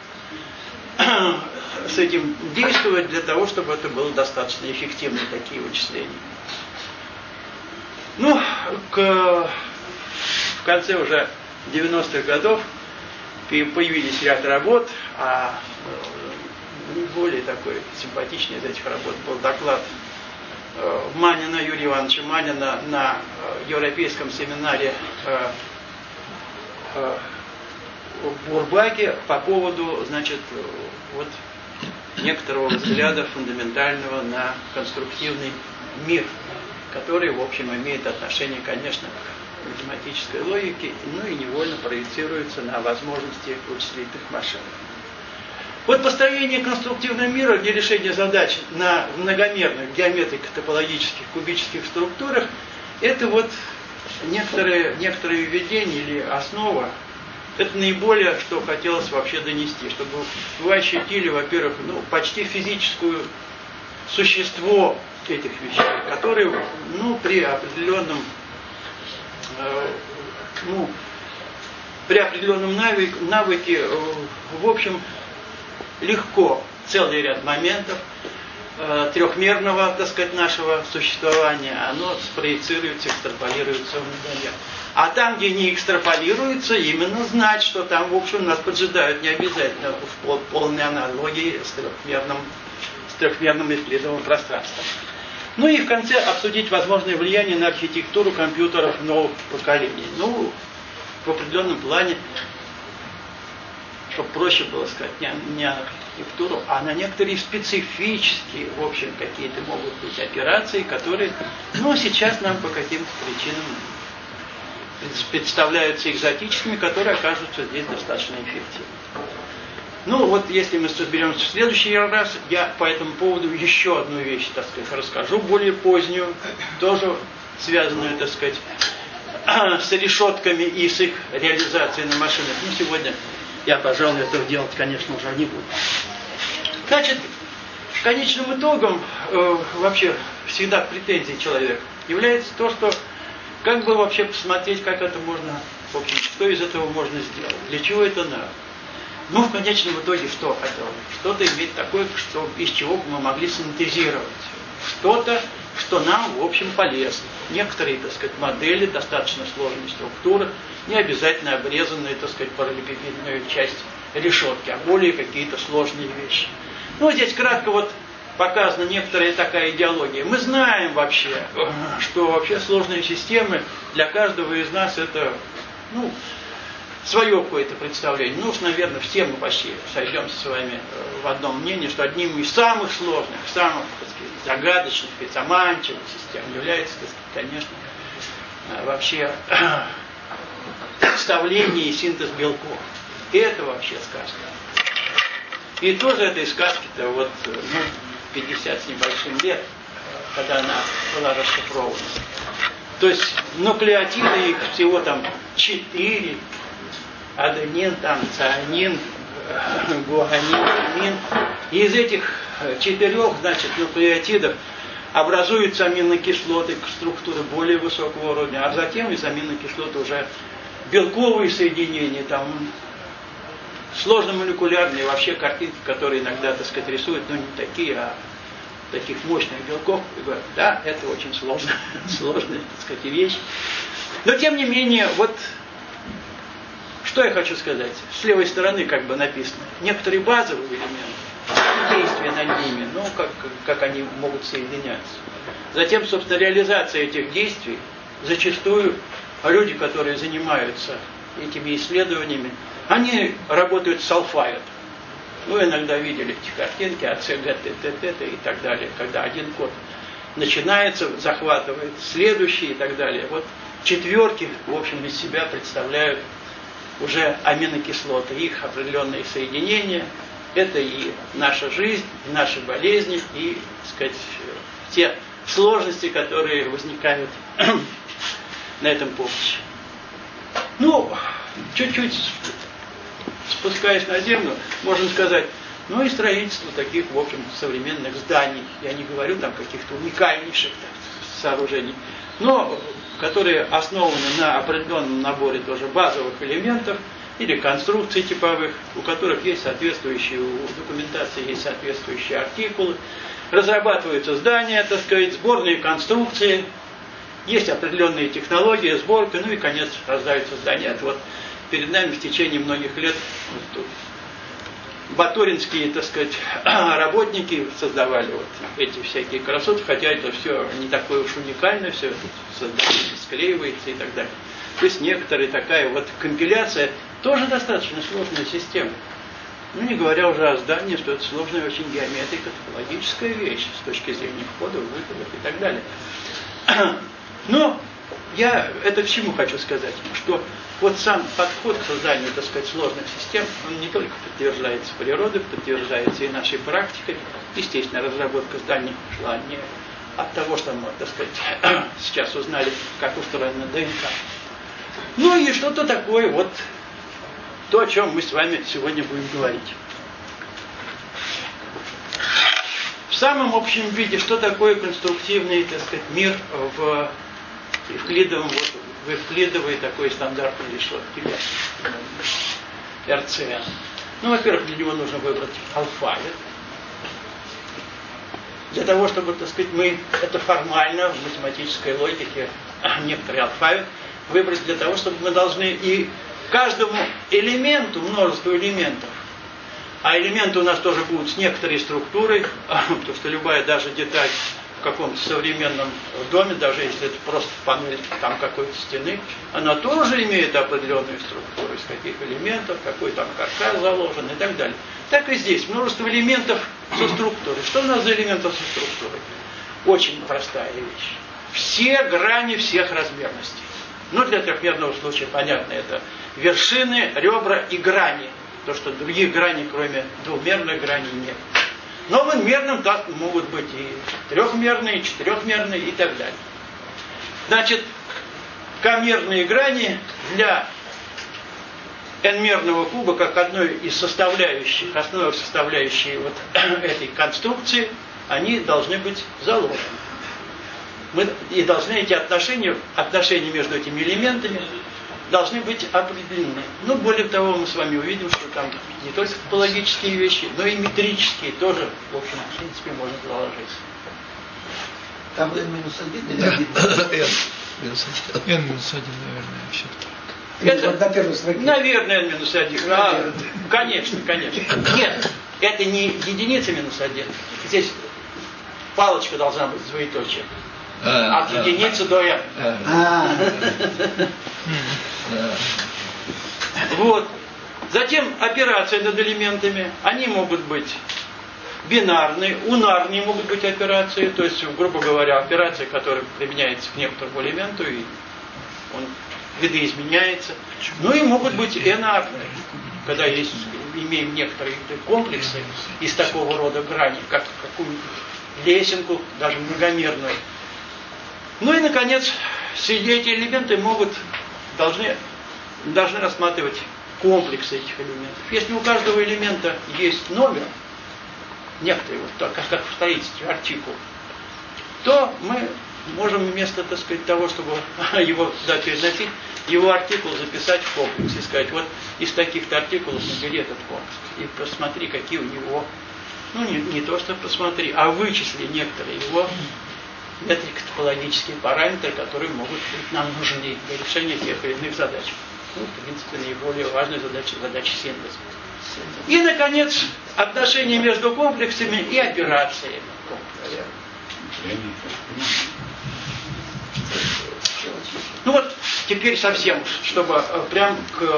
с этим действовать для того, чтобы это было достаточно эффективно, такие вычисления. Ну, в конце уже 90-х годов появились ряд работ, а более такой симпатичный из этих работ был доклад Манина, Юрия Ивановича Манина на европейском семинаре Бурбаке по поводу, значит, вот некоторого взгляда фундаментального на конструктивный мир, который, в общем, имеет отношение, конечно, к математической логике, ну и невольно проецируется на возможности вычислительных машин. Вот построение конструктивного мира для решения задач на многомерных геометрико-топологических кубических структурах — это вот некоторые введения или основа. Это наиболее, что хотелось вообще донести, чтобы вы ощутили, во-первых, почти физическое существо этих вещей, которые, при определенном навыке, в общем, легко целый ряд моментов трехмерного, так сказать, нашего существования, оно спроецируется, экстраполируется в многомер. А там, где не экстраполируется, именно знать, что там, в общем, нас поджидают не обязательно в полной аналогии с трехмерным евклидовым пространством. Ну и в конце обсудить возможное влияние на архитектуру компьютеров новых поколений. В определенном плане, чтобы проще было сказать, не на архитектуру, а на некоторые специфические, в общем, какие-то могут быть операции, которые, сейчас нам по каким-то причинам представляются экзотическими, которые окажутся здесь достаточно эффективными. Если мы разберемся в следующий раз, я по этому поводу еще одну вещь, так сказать, расскажу, более позднюю, тоже связанную, так сказать, с решетками и с их реализацией на машинах. Сегодня я, пожалуй, этого делать, конечно, уже не буду. Значит, конечным итогом вообще всегда претензий человека является то, что как бы вообще посмотреть, как это можно, в общем, что из этого можно сделать, для чего это надо. В конечном итоге что хотелось? Что-то иметь такое, из чего бы мы могли синтезировать. Что-то, что нам, в общем, полезно. Некоторые, так сказать, модели достаточно сложной структуры, не обязательно обрезанные, так сказать, параллелепипедную часть решетки, а более какие-то сложные вещи. Здесь кратко показана некоторая такая идеология. Мы знаем вообще, что вообще сложные системы для каждого из нас это, свое какое-то представление. Наверное, все мы почти сойдемся с вами в одном мнении, что одним из самых сложных, самых, так сказать, загадочных и заманчивых систем является, так сказать, конечно, вообще представление и синтез белков. И это вообще сказка. И тоже этой сказки-то 50 с небольшим лет, когда она была расшифрована. То есть нуклеотиды, их всего там 4, аденин, цианин, гуанин, тимин. И из этих 4, нуклеотидов образуются аминокислоты, структуры более высокого уровня, а затем из аминокислот уже белковые соединения, сложно-молекулярные вообще картинки, которые иногда, так сказать, рисуют, не такие, а таких мощных белков. И говорят, да, это очень сложная, так сказать, вещь. Но, тем не менее, что я хочу сказать? С левой стороны написано. Некоторые базовые элементы, действия над ними, как они могут соединяться. Затем, собственно, реализация этих действий, зачастую люди, которые занимаются этими исследованиями, они работают с алфавитом. Иногда видели эти картинки, АЦ, ГТ, ТТ и так далее, когда один код начинается, захватывает следующий и так далее. Четверки, в общем, из себя представляют уже аминокислоты, их определенные соединения. Это и наша жизнь, и наши болезни, и, так сказать, те сложности, которые возникают на этом поприще. Чуть-чуть спускаясь на землю, можно сказать, и строительство таких, в общем, современных зданий. Я не говорю каких-то уникальнейших сооружений, но которые основаны на определенном наборе тоже базовых элементов или конструкций типовых, у которых есть соответствующие, у документации есть соответствующие артикулы, разрабатываются здания, так сказать, сборные конструкции, есть определенные технологии, сборка, и, конец, рождаются здания. Это перед нами в течение многих лет батуринские, так сказать, работники создавали эти всякие красоты, хотя это все не такое уж уникальное, все это создается, склеивается и так далее. То есть некоторая такая компиляция Тоже достаточно сложная система. Ну, не говоря уже о здании, что это сложная очень геометрика, топологическая вещь с точки зрения входов, выходов и так далее. Но я это к чему хочу сказать? Что вот сам подход к созданию, так сказать, сложных систем, он не только подтверждается природой, подтверждается и нашей практикой. Естественно, разработка зданий шла не от того, что мы, так сказать, сейчас узнали, как устроена ДНК. Ну и что-то такое вот, то, о чем мы с вами сегодня будем говорить. В самом общем виде, что такое конструктивный, так сказать, мир в евклидовой такой стандартной решетке РЦН. Ну, во-первых, для него нужно выбрать алфавит. Для того, чтобы, так сказать, мы это формально в математической логике некоторый алфавит выбрать, для того, чтобы мы должны и каждому элементу, множеству элементов, а элементы у нас тоже будут с некоторой структурой, потому что любая даже деталь в каком-то современном доме, даже если это просто панель там какой-то стены, она тоже имеет определенную структуру, из каких элементов, какой там каркас заложен и так далее. Так и здесь множество элементов со структурой. Что у нас за элементов со структурой? Очень простая вещь. Все грани всех размерностей. Ну, для трехмерного случая понятно, это вершины, ребра и грани. То, что других граней, кроме двумерных граней, нет. Но в n-мерном так могут быть и трехмерные, и четырехмерные и так далее. Значит, k-мерные грани для n-мерного куба, как одной из составляющих, основной составляющей вот этой конструкции, они должны быть заложены. И должны эти отношения между этими элементами должны быть определены. Ну, более того, мы с вами увидим, что там не только топологические вещи, но и метрические тоже, в общем, в принципе, можно заложить. Там n-1 или 1? n-1, наверное, все-таки. Это, на первой строке. Наверное, n-1. Конечно. Нет, это не единица -1. Здесь палочка должна быть двоеточие. От единицы до n. Вот. Затем операции над элементами. Они могут быть бинарные, унарные могут быть операции. То есть, грубо говоря, операция, которая применяется к некоторому элементу, и он видоизменяется. Ну и могут быть n-арные, когда имеем некоторые комплексы из такого рода граней, как какую-нибудь лесенку, даже многомерную. Ну и, наконец, среди этих элементов должны рассматривать комплексы этих элементов. Если у каждого элемента есть номер, некоторый, вот, как в строительстве, артикул, то мы можем вместо, так сказать, того, чтобы его туда переносить, его артикул записать в комплекс и сказать, вот из таких-то артикулов набери этот комплекс и посмотри, какие у него, ну не то, что посмотри, а вычисли некоторые его метрико-топологические параметры, которые могут быть нам нужны для решения тех или иных задач. Ну, в принципе, наиболее важная задача синтеза. И, наконец, отношения между комплексами и операциями. Ну вот, теперь совсем, чтобы прям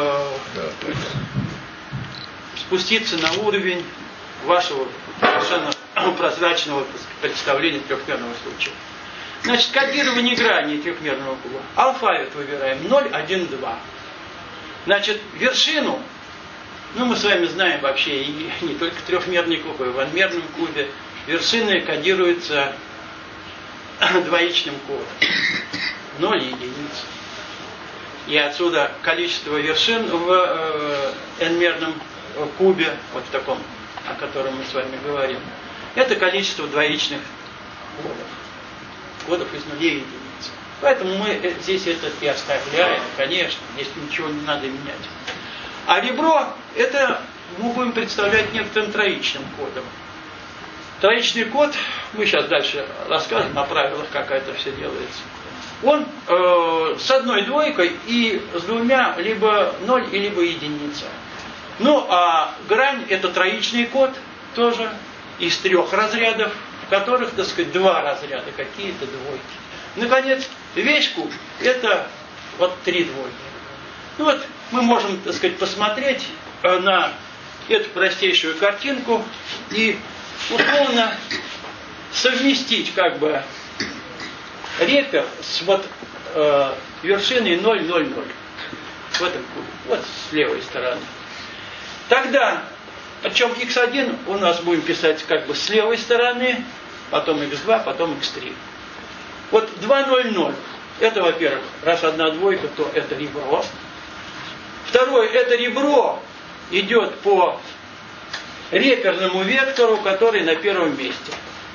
спуститься на уровень вашего совершенно прозрачного представления трехмерного случая. Значит, кодирование граней трехмерного куба. Алфавит выбираем 0, 1, 2. Значит, вершину, ну мы с вами знаем вообще и не только трехмерный куб, и в n-мерном кубе, вершины кодируются двоичным кодом. 0 и единица. И отсюда количество вершин в n-мерном кубе, вот в таком, о котором мы с вами говорим, это количество двоичных кодов из нулей и единиц. Поэтому мы здесь это и оставляем, конечно, здесь ничего не надо менять. А ребро, это мы будем представлять некоторым троичным кодом. Троичный код, мы сейчас дальше расскажем о правилах, как это все делается. Он с одной двойкой и с двумя либо 0, и либо единица. Ну, а грань это троичный код тоже из 3 разрядов, в которых, так сказать, 2 разряда, какие-то двойки. Наконец, весь куб это вот 3 двойки. Ну вот, мы можем, так сказать, посмотреть на эту простейшую картинку и условно совместить как бы репер с вот вершиной 0,0,0 в этом кубе, вот с левой стороны. Тогда, причем x1 у нас будем писать как бы с левой стороны, потом x2, потом x3. Вот 2,0,0. Это, во-первых, раз одна двойка, то это ребро. Второе, это ребро идет по реперному вектору, который на первом месте.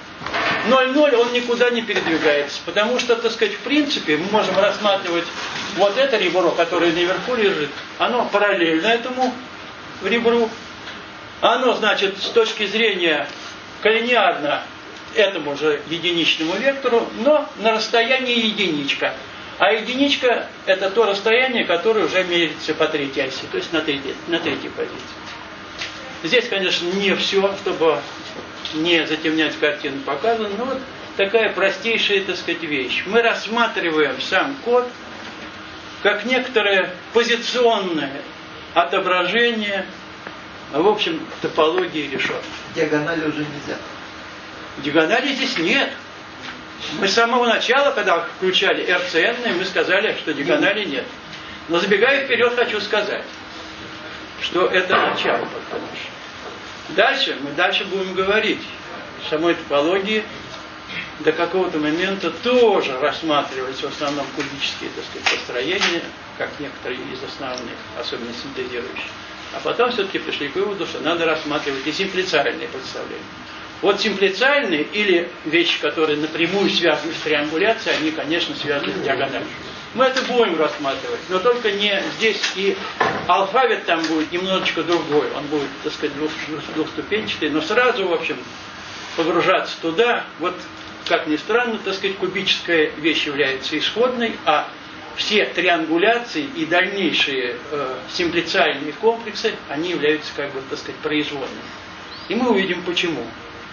0,0 он никуда не передвигается, потому что, так сказать, в принципе, мы можем рассматривать вот это ребро, которое наверху лежит, оно параллельно этому ребру. Оно, значит, с точки зрения коллинеарно этому же единичному вектору, но на расстоянии единичка. А единичка – это то расстояние, которое уже меряется по третьей оси, то есть на третьей позиции. Здесь, конечно, не все, чтобы не затемнять картину, показано, но вот такая простейшая, так сказать, вещь. Мы рассматриваем сам код как некоторое позиционное отображение, в общем, топологии решетки. Диагонали уже нельзя. Диагонали здесь нет. Мы с самого начала, когда включали РЦН, мы сказали, что диагонали нет. Но забегая вперед, хочу сказать, что это начало только наше. Дальше мы будем говорить в самой топологии до какого-то момента тоже рассматривать в основном кубические, так сказать, построения, как некоторые из основных, особенно синтезирующие. А потом все-таки пришли к выводу, что надо рассматривать и симплициальные представления. Вот симплициальные или вещи, которые напрямую связаны с триангуляцией, они, конечно, связаны с диагональю. Мы это будем рассматривать, но только не здесь, и алфавит там будет немножечко другой. Он будет, так сказать, двухступенчатый, но сразу, в общем, погружаться туда, вот, как ни странно, так сказать, кубическая вещь является исходной, а все триангуляции и дальнейшие симплициальные комплексы, они являются, как бы, так сказать, производными. И мы увидим, почему.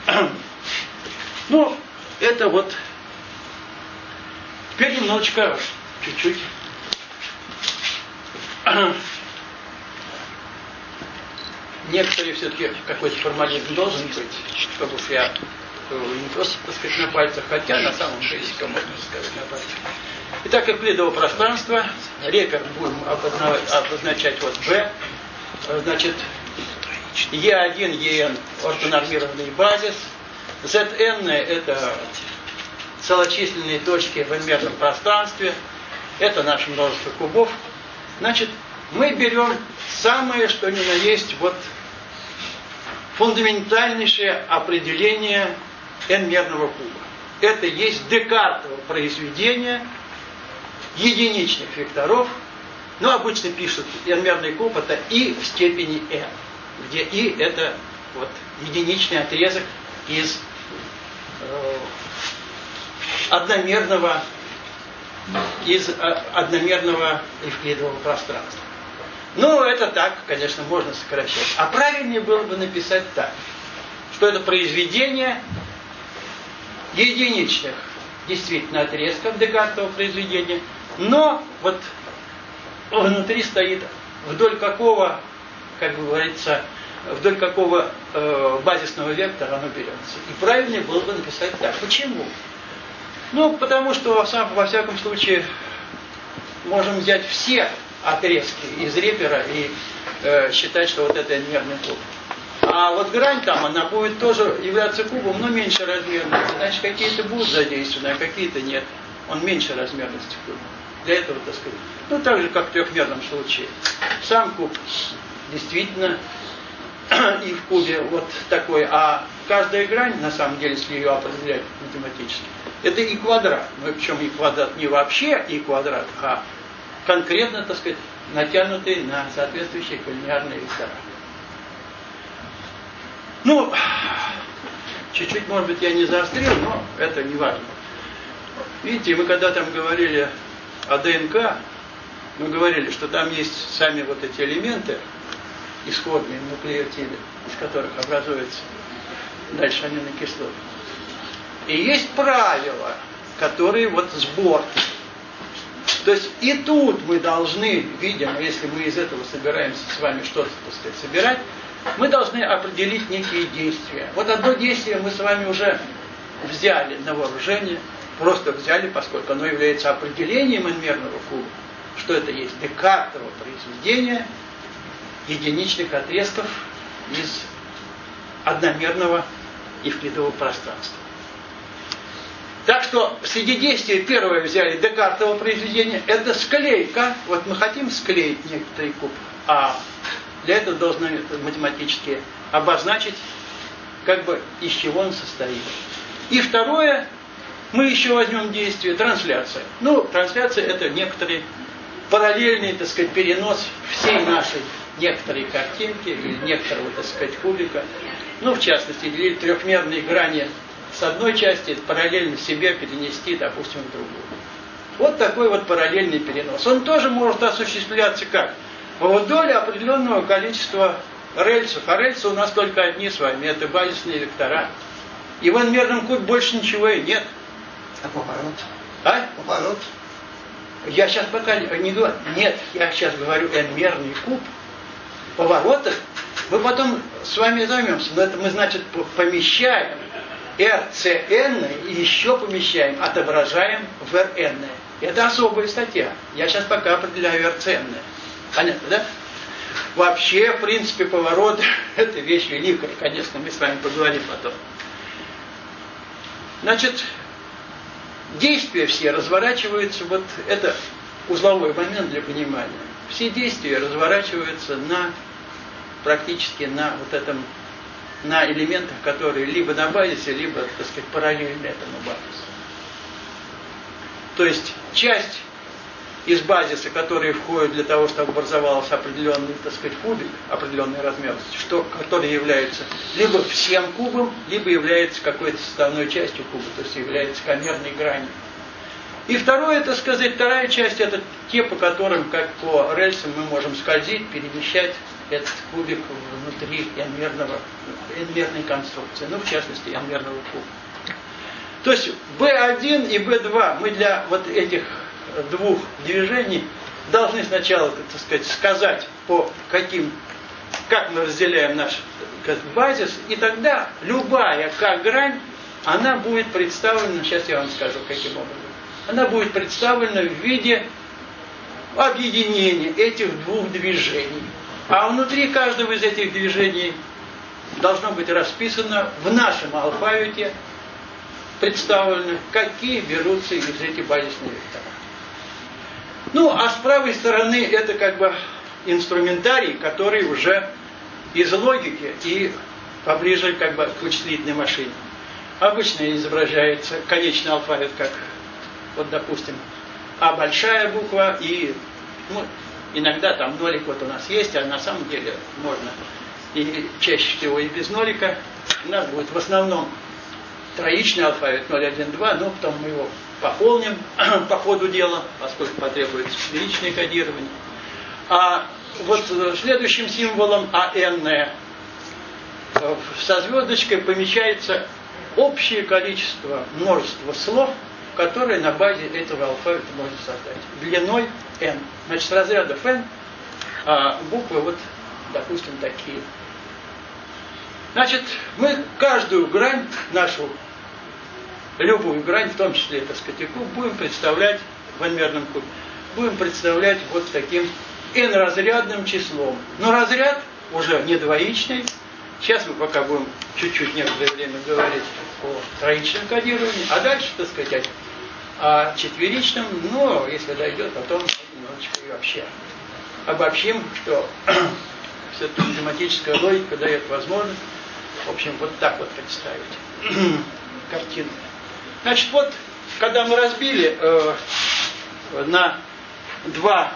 Ну, это вот. Теперь немножечко, чуть-чуть. Некоторые все-таки какой-то формализм должен быть, чтобы уж я не просто, так сказать, на пальцах, хотя на самом деле, можно сказать, на пальцах. Итак, эвклидово пространство. Репер будем обозначать вот B. Значит, E1, EN ортонормированный базис. ZN это целочисленные точки в n-мерном пространстве. Это наше множество кубов. Значит, мы берем самое, что ни на есть, вот фундаментальнейшее определение n-мерного куба. Это есть Декартово произведение единичных векторов. Но обычно пишут n-мерный куб это и в степени n, где и это вот единичный отрезок из одномерного эвклидового пространства. Ну, это так, конечно, можно сокращать. А правильнее было бы написать так, что это произведение единичных действительно отрезков Декартового произведения, но вот внутри стоит вдоль какого, как бы говорится, вдоль какого базисного вектора оно берется. И правильнее было бы написать так. Почему? Ну, потому что во всяком случае можем взять все отрезки из репера и считать, что вот это n-мерный куб. А вот грань там, она будет тоже являться кубом, но меньше размерности. Значит, какие-то будут задействованы, а какие-то нет. Он меньше размерности куба. Для этого, так сказать, ну, так же, как в трехмерном случае. Сам куб действительно и в кубе вот такой, а каждая грань, на самом деле, если ее определять математически, это и квадрат. Ну, причем и квадрат не вообще и квадрат, а конкретно, так сказать, натянутый на соответствующие коллинеарные вектора. Ну, чуть-чуть, может быть, я не заострил, но это не важно. Видите, мы когда там говорили о ДНК, мы говорили, что там есть сами вот эти элементы, исходные нуклеотиды, из которых образуются дальше аминокислоты. И есть правила, которые вот сборки. То есть и тут мы должны, видимо, если мы из этого собираемся с вами что-то, так сказать, собирать, мы должны определить некие действия. Вот одно действие мы с вами уже взяли на вооружение, просто взяли, поскольку оно является определением n-мерного куба, что это есть Декартово произведение единичных отрезков из одномерного евклидового пространства. Так что среди действий первое взяли Декартово произведение, это склейка. Вот мы хотим склеить некоторый куб, а для этого должны математически обозначить, как бы из чего он состоит. И второе, мы еще возьмем действие трансляция. Ну, трансляция это некоторый параллельный, так сказать, перенос всей нашей некоторой картинки или некоторого, так сказать, кубика. Ну, в частности, или трехмерные грани с одной части параллельно себе перенести, допустим, в другую. Вот такой вот параллельный перенос. Он тоже может осуществляться как? Вдоль определенного количества рельсов. А рельсы у нас только одни с вами. Это базисные вектора. И в n-мерном кубе больше ничего и нет. А поворот? А? Поворот? Я сейчас пока не говорю. Нет, я сейчас говорю n-мерный куб. Поворотов мы потом с вами займемся. Но это мы, значит, помещаем RCN и еще помещаем, отображаем в RN. Это особая статья. Я сейчас пока определяю RCN. Понятно, да? Вообще, в принципе, поворот это вещь великая. Конечно, мы с вами поговорим потом. Значит, действия все разворачиваются, вот это узловой момент для понимания. Все действия разворачиваются практически на вот этом, на элементах, которые либо на базисе, либо, так сказать, параллельно этому базису. То есть часть из базиса, которые входят для того, чтобы образовался определенный, так сказать, кубик, определенный размер, который является либо всем кубом, либо является какой-то составной частью куба, то есть является камерной гранью. И второе, так сказать, вторая часть, это те, по которым, как по рельсам, мы можем скользить, перемещать этот кубик внутри n-мерной конструкции, ну, в частности, n-мерного куба. То есть B1 и B2 мы для вот этих двух движений должны сначала, так сказать, как мы разделяем наш базис, и тогда любая К-грань, она будет представлена, сейчас я вам скажу, каким образом. Она будет представлена в виде объединения этих двух движений. А внутри каждого из этих движений должно быть расписано в нашем алфавите, представлено, какие берутся из этих базисных векторов. Ну, а с правой стороны это как бы инструментарий, который уже из логики и поближе как бы к вычислительной машине. Обычно изображается конечный алфавит как, вот допустим, А большая буква и, ну, иногда там нолик вот у нас есть, а на самом деле можно и чаще всего и без нолика. У нас будет в основном троичный алфавит 0, 1, 2, но потом мы его пополним по ходу дела, поскольку потребуется четыричное кодирование. А вот следующим символом АН со звездочкой помещается общее количество, множество слов, которые на базе этого алфавита можно создать. Длиной n. Значит, с разрядов n буквы вот, допустим, такие. Значит, мы каждую грань нашу, любую грань, в том числе, так сказать, и куб, будем представлять в n-мерном кубе. Будем представлять вот таким n-разрядным числом. Но разряд уже не двоичный. Сейчас мы пока будем чуть-чуть некоторое время говорить о троичном кодировании, а дальше, так сказать, о четверичном, но если дойдет, потом немножечко и вообще обобщим, что все-таки математическая логика дает возможность, в общем, вот так вот представить картину. Значит, вот, когда мы разбили на два,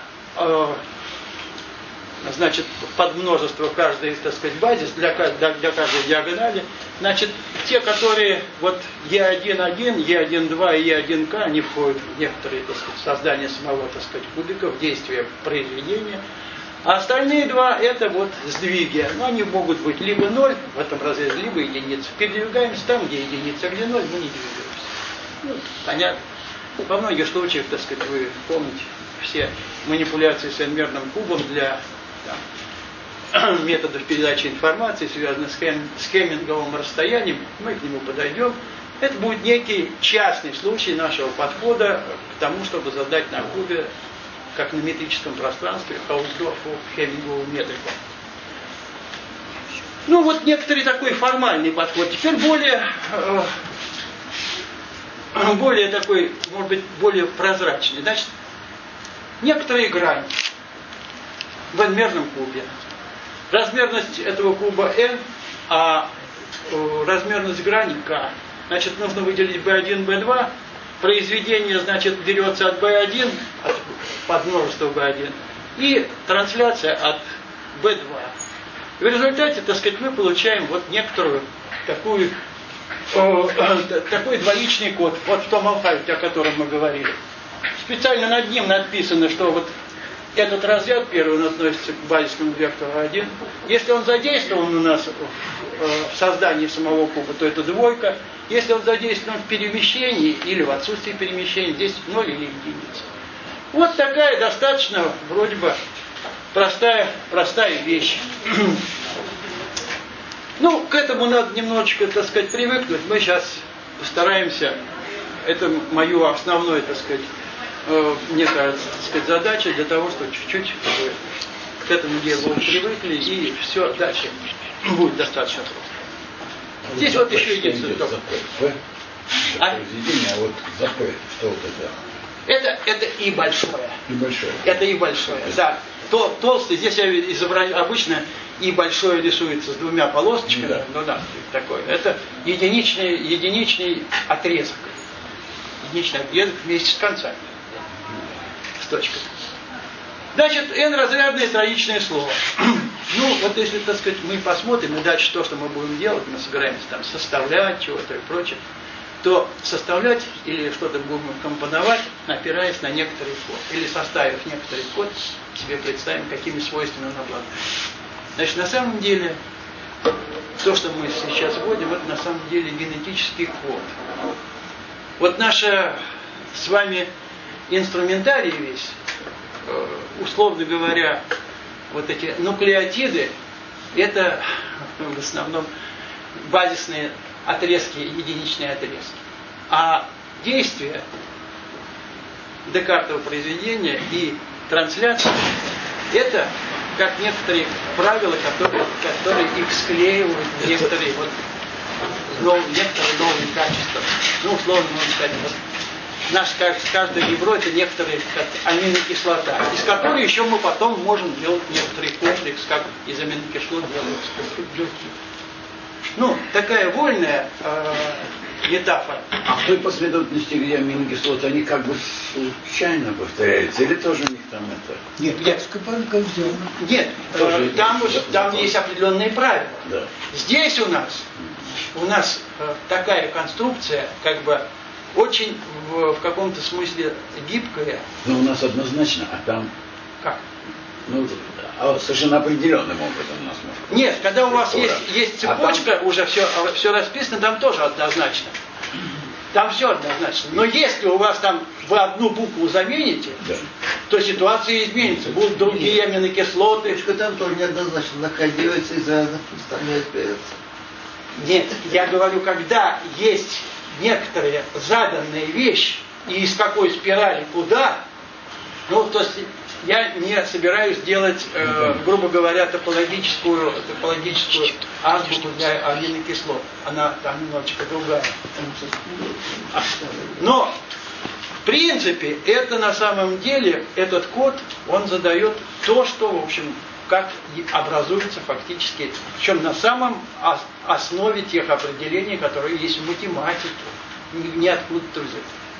значит, подмножество каждой, так сказать, базис для каждой диагонали, значит, те, которые вот E1,1, E1,2 и E1K, они входят в некоторые, так сказать, создание самого, так сказать, кубика, в действие произведения. А остальные два это вот сдвиги. Но они могут быть либо 0 в этом разрезе, либо единица. Передвигаемся там, где единица, где 0, мы не двигаемся. Ну, понятно. Во многих случаях, так сказать, вы помните все манипуляции с n-мерным кубом для методов передачи информации, связанных с хеминговым расстоянием. Мы к нему подойдем. Это будет некий частный случай нашего подхода к тому, чтобы задать на кубе, как на метрическом пространстве, Хаусдорфу хеминговую метрику. Ну вот некоторый такой формальный подход. Теперь более такой, может быть, более прозрачный. Значит, некоторые грани в n-мерном кубе. Размерность этого куба n, а размерность грани k. Значит, нужно выделить b1, b2. Произведение, значит, берется от b1, от подмножества b1, и трансляция от b2. И в результате, так сказать, мы получаем вот некоторую такой двоичный код, вот в том алфавите, о котором мы говорили. Специально над ним написано, что вот этот разряд первый, он относится к базисному вектору 1. Если он задействован у нас в создании самого куба, то это двойка. Если он задействован в перемещении или в отсутствии перемещения, здесь 0 или единица. Вот такая достаточно, вроде бы, простая вещь. Ну, к этому надо немножечко, так сказать, привыкнуть. Мы сейчас постараемся, это мое основное, так сказать, мне кажется, так сказать, задача для того, чтобы чуть-чуть к этому делу привыкли, и все дальше будет достаточно просто. Здесь вот еще единственное. Произведение, а вот за П, что вот это? Это и большое. И большое. Это и большое, да. Толстый, здесь я изображаю, обычно и большое рисуется с двумя полосочками, да. Ну да, такое. Это единичный отрезок. Единичный отрезок вместе с концами. С точкой. Значит, n-разрядное троичное слово. Ну, вот если, так сказать, мы посмотрим, и дальше то, что мы будем делать, мы собираемся там составлять чего-то и прочее, то составлять или что-то будем компоновать, опираясь на некоторый код. Или составив некоторый код, себе представим, какими свойствами он обладает. Значит, на самом деле, то, что мы сейчас вводим, это на самом деле генетический код. Вот наша с вами инструментарий весь, условно говоря, вот эти нуклеотиды, это в основном базисные отрезки, единичные отрезки. А действие Декартова произведения и трансляция — это как некоторые правила, которые их склеивают в некоторые новые качества. Ну, условно можно сказать, вот каждое ядро — это некоторая аминокислота, из которой еще мы потом можем делать некоторый комплекс, как из аминокислот делаются белки. Ну, такая вольная метафора. А в той последовательности, где аминокислоты, они как бы случайно повторяются? Или тоже у них там это? Нет, как сделано. Нет, там есть определенные правила. Да. Здесь у нас такая конструкция, как бы очень в каком-то смысле гибкая. Но у нас однозначно, а там... Как? Ну, совершенно определенным образом у нас может. Нет, когда у вас есть цепочка, уже все расписано, там тоже однозначно. Там все однозначно. Но если у вас там вы одну букву замените, да, то ситуация изменится. Будут другие аминокислоты. Там тоже неоднозначно находилось из разных представляет перец. Нет, я говорю, когда есть некоторая заданная вещь, и из какой спирали куда, ну, то есть я не собираюсь делать, грубо говоря, топологическую азбуку для аминокислот. Она там немножечко другая. Но, в принципе, это на самом деле, этот код, он задает то, что, в общем, как образуется фактически, причем на самом основе тех определений, которые есть в математике, ниоткуда-то взято.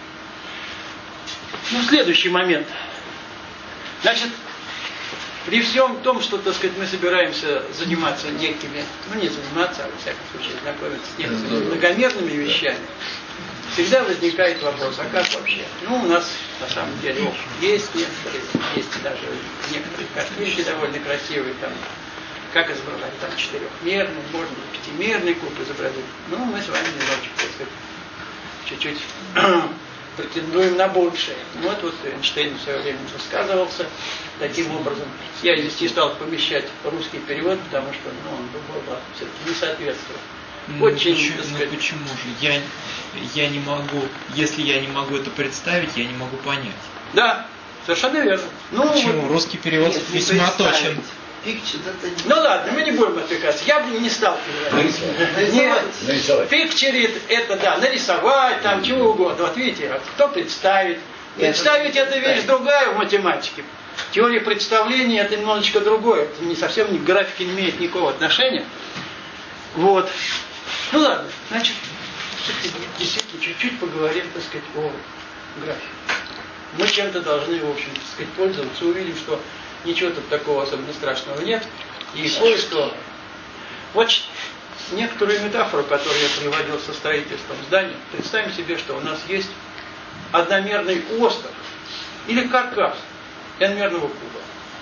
Ну, следующий момент. Значит, при всем том, что, так сказать, мы собираемся заниматься некими, ну не заниматься, а во всяком случае знакомиться с некоторыми многомерными вещами, всегда возникает вопрос, а как вообще? Ну, у нас на самом деле есть даже некоторые картинки довольно красивые, там, как изображать там четырехмерный, можно пятимерный куб изобразить. Ну, мы с вами немножечко, так сказать, чуть-чуть претендуем на большее. Вот Эйнштейн в свое время высказывался таким образом. Я здесь не стал помещать русский перевод, потому что он бы все-таки не соответствовал. Почему же? Я не могу, если я не могу это представить, я не могу понять. Да, совершенно верно. Почему? Русский перевод весьма точен. Ну ладно, мы не будем отвлекаться. Я бы не стал Нарисовать. Пикчерит это, да, нарисовать, там чего угодно. Вот видите, кто представит. Представить это вещь другая в математике. Теория представления это немножечко другое. Это не совсем к графике не имеет никакого отношения. Вот. Ну ладно, значит, действительно чуть-чуть поговорим, так сказать, о графике. Мы чем-то должны, в общем, так сказать, пользоваться, увидим, что ничего тут такого особенно страшного нет. И кое-что. Вот некоторую метафору, которую я приводил со строительством здания. Представим себе, что у нас есть одномерный остров или каркас n-мерного куба.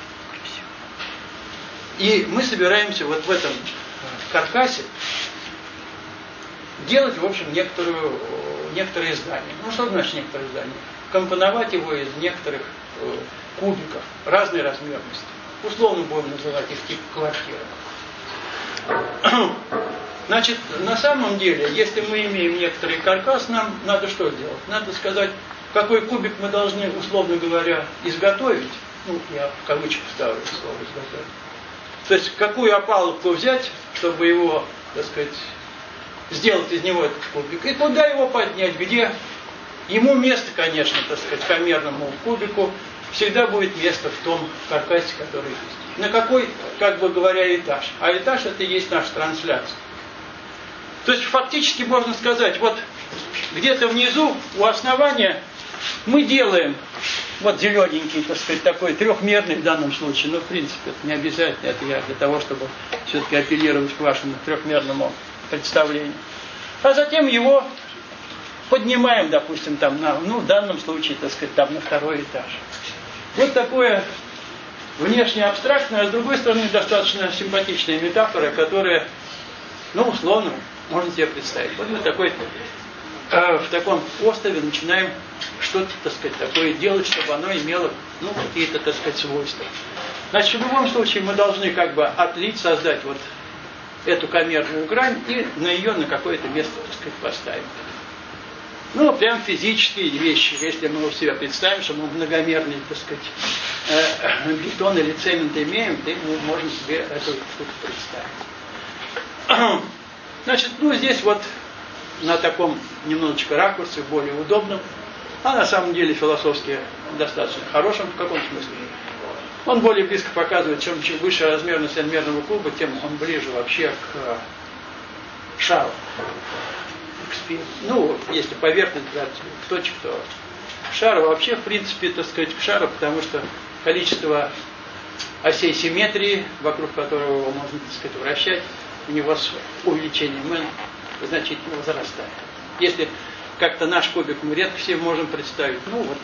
И мы собираемся вот в этом каркасе делать, в общем, некоторые здания. Ну, что значит некоторые здания? Компоновать его из некоторых кубиков разной размерности. Условно будем называть их тип квартиры. Значит, на самом деле, если мы имеем некоторый каркас, нам надо что делать? Надо сказать, какой кубик мы должны, условно говоря, изготовить. Ну, я в кавычках ставлю слово изготовить. То есть, какую опалубку взять, чтобы его, так сказать, сделать из него этот кубик. И куда его поднять, где? Ему место, конечно, так сказать, камерному кубику всегда будет место в том каркасе, который есть. На какой, как бы говоря, этаж? А этаж это и есть наша трансляция. То есть фактически можно сказать, вот где-то внизу, у основания, мы делаем вот зелененький, так сказать, такой трехмерный в данном случае, но в принципе это не обязательно, это я для того, чтобы все-таки апеллировать к вашему трехмерному представлению. А затем его поднимаем, допустим, там на, в данном случае, так сказать, там на второй этаж. Вот такое внешне абстрактное, а с другой стороны достаточно симпатичная метафора, которая, условно, можно себе представить. Вот мы в таком острове начинаем что-то, так сказать, такое делать, чтобы оно имело, какие-то, так сказать, свойства. Значит, в любом случае мы должны как бы отлить, создать вот эту камерную грань и на ее на какое-то место, так сказать, поставить. Прям физические вещи. Если мы у себя представим, что мы многомерный, так сказать, бетон или цемент имеем, то мы можем себе эту штуку представить. Значит, здесь вот на таком немножечко ракурсе, более удобном, а на самом деле философски достаточно хорошем в каком смысле. Он более близко показывает, чем выше размерность n-мерного куба, тем он ближе вообще к шару. Если поверхность брать к точке, то шар вообще, в принципе, так сказать, к шару, потому что количество осей симметрии, вокруг которого его можно, так сказать, вращать, у него с увеличением n значительно возрастает. Если как-то наш кубик мы редко себе можем представить,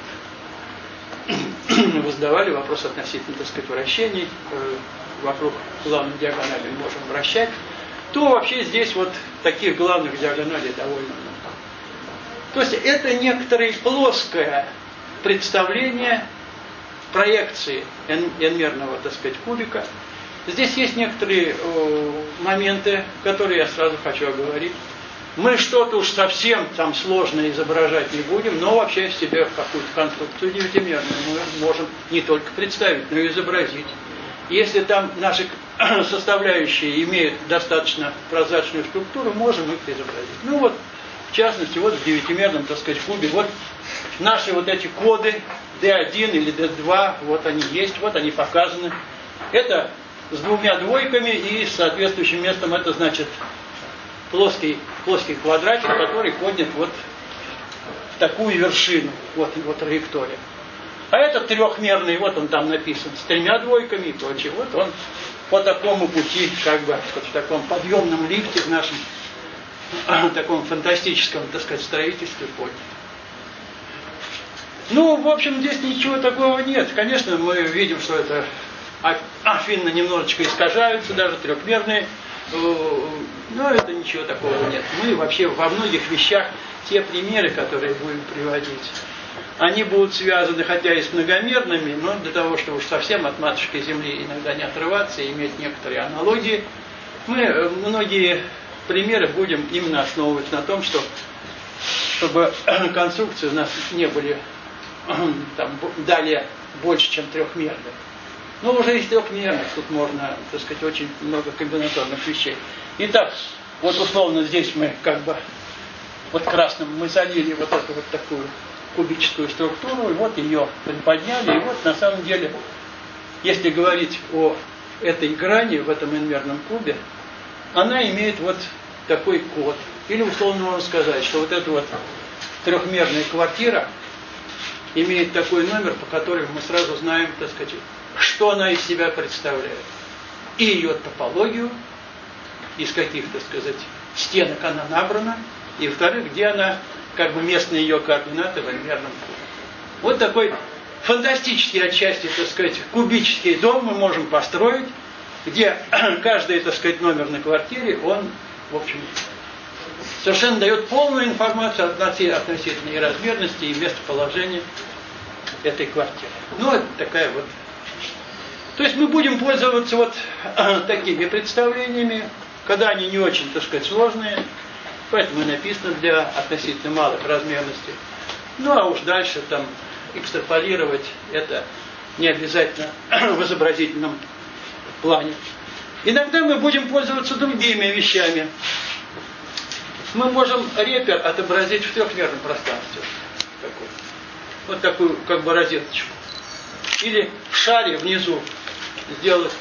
вы задавали вопрос относительно, так сказать, вращений, вокруг главной диагонали мы можем вращать, то вообще здесь вот таких главных диагоналей довольно много. То есть это некоторое плоское представление проекции n-мерного, так сказать, кубика. Здесь есть некоторые моменты, которые я сразу хочу оговорить. Мы что-то уж совсем там сложно изображать не будем, но вообще себе какую-то конструкцию девятимерную мы можем не только представить, но и изобразить. Если там наши составляющие имеют достаточно прозрачную структуру, можем их изобразить. В частности, в девятимерном, так сказать, кубе, вот наши вот эти коды D1 или D2, вот они есть, вот они показаны. Это с двумя двойками и с соответствующим местом, это значит плоский квадратик, который поднят вот в такую вершину, вот его траектория. А этот трехмерный, вот он там написан, с тремя двойками и прочее. Вот он по такому пути, как бы, вот в таком подъемном лифте в нашем таком фантастическом, так сказать, строительстве поднят. В общем, здесь ничего такого нет. Конечно, мы видим, что это Афины немножечко искажаются, даже трехмерные но это ничего такого нет. Мы вообще во многих вещах, те примеры, которые будем приводить, они будут связаны, хотя и с многомерными, но для того, чтобы уж совсем от матушки Земли иногда не отрываться и иметь некоторые аналогии, мы многие примеры будем именно основывать на том, чтобы конструкции у нас не были там, далее больше, чем трехмерных. Но уже из трехмерных тут можно, так сказать, очень много комбинаторных вещей. Итак, вот условно здесь мы как бы вот красным мы залили вот эту вот такую кубическую структуру, и вот ее приподняли, и вот на самом деле, если говорить о этой грани в этом n-мерном кубе, она имеет вот такой код. Или условно можно сказать, что вот эта вот трехмерная квартира имеет такой номер, по которому мы сразу знаем, так сказать, что она из себя представляет. И ее топологию, из каких, так сказать, стенок она набрана, и во-вторых, где она, как бы местные ее координаты в n-мерном кубе. Вот такой фантастический отчасти, так сказать, кубический дом мы можем построить, где каждый, так сказать, номер на квартире, он, в общем, совершенно дает полную информацию относительно и размерности, и местоположения этой квартиры. Ну, это такая вот. То есть мы будем пользоваться вот такими представлениями, когда они не очень, так сказать, сложные, поэтому и написано для относительно малых размерностей. Ну, а уж дальше там экстраполировать это не обязательно в изобразительном плане. Иногда мы будем пользоваться другими вещами. Мы можем репер отобразить в трехмерном пространстве. Вот такую как бы розеточку. Или в шаре внизу сделать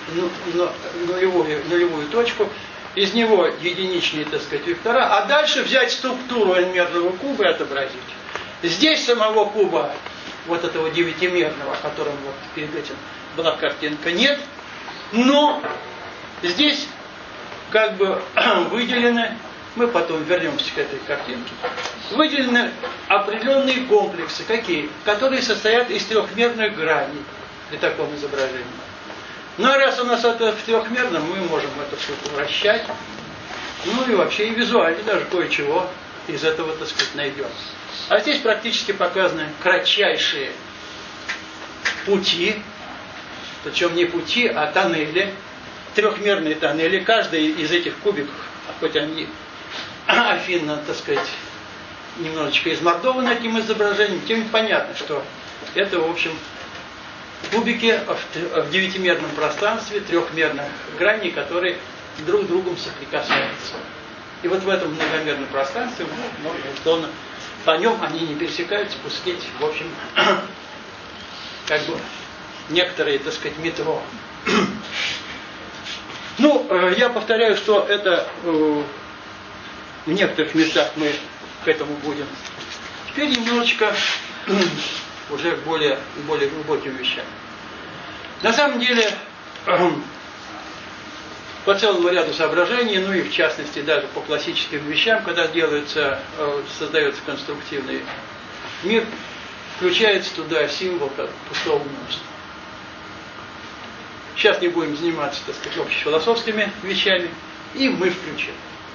нулевую точку, из него единичные, так сказать, вектора, а дальше взять структуру n-мерного куба и отобразить. Здесь самого куба, вот этого девятимерного, о котором вот перед этим была картинка, нет, но здесь как бы выделены, мы потом вернемся к этой картинке, выделены определенные комплексы, какие? Которые состоят из трехмерных граней при таком изображении. Ну а раз у нас это в трехмерном, мы можем это все вращать, ну и вообще и визуально даже кое-чего из этого, так сказать, найдем. А здесь практически показаны кратчайшие пути, причем не пути, а тоннели, трехмерные тоннели. Каждый из этих кубиков, хоть они афинно, так сказать, немножечко измордованы этим изображением, тем понятно, что это, в общем, кубики в девятимерном пространстве трехмерных граней, которые друг с другом соприкасаются. И вот в этом многомерном пространстве можно условно по нем они не пересекаются, пустить, в общем, как бы некоторые, так сказать, метро. Ну, я повторяю, что это в некоторых местах мы к этому будем. Теперь немножечко уже к более глубоким вещам. На самом деле, по целому ряду соображений, ну и в частности даже по классическим вещам, когда создается конструктивный мир, включается туда символ пустого множества. Сейчас не будем заниматься, так сказать, общефилософскими вещами, и мы включим.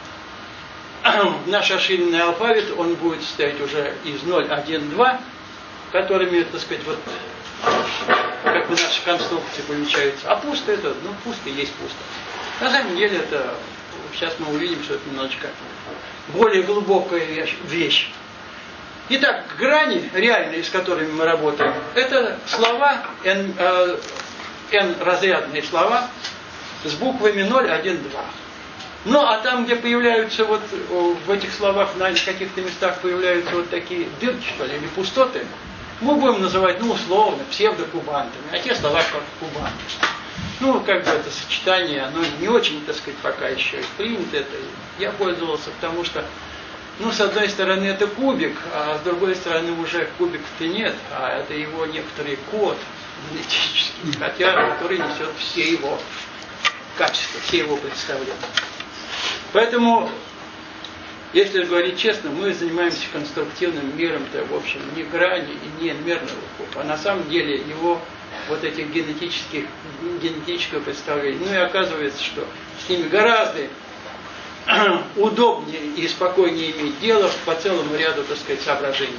Наш расширенный алфавит, он будет состоять уже из 0, 1, 2, которыми, так сказать, вот как бы наши конструкции помечаются. А пусто это, ну пусто и есть пусто. На самом деле это, сейчас мы увидим, что это немножечко более глубокая вещь. Итак, грани реальные, с которыми мы работаем, это слова, n-разрядные слова с буквами 0, 1, 2. Ну, а там, где появляются вот в этих словах на каких-то местах появляются вот такие дырки, что ли, или пустоты, мы будем называть, ну, условно, псевдокубантами, а те слова как кубанты. Ну, как бы это сочетание, оно не очень, так сказать, пока еще принято это. Я пользовался, потому что, ну, с одной стороны, это кубик, а с другой стороны, уже кубик-то нет, а это его некоторый код генетический, который несет все его качества, все его представления. Поэтому, если говорить честно, мы занимаемся конструктивным миром-то, в общем, не грани и не мерного куба, а на самом деле его вот этих генетического представления. Ну и оказывается, что с ними гораздо удобнее и спокойнее иметь дело по целому ряду, так сказать, соображений.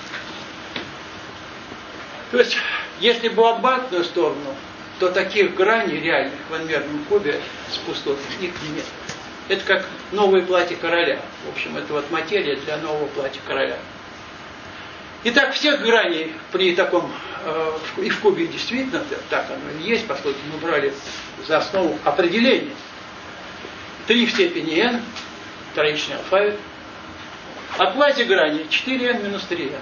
То есть, если бы в обратную сторону, то таких граней реальных в n-мерном кубе с пустотой их нет. Это как новое платье короля. В общем, это вот материя для нового платья короля. Итак, всех граней при таком, и в кубе действительно так оно и есть, поскольку мы брали за основу определение. 3 в степени n, троичный алфавит, а квазиграни 4n минус 3n.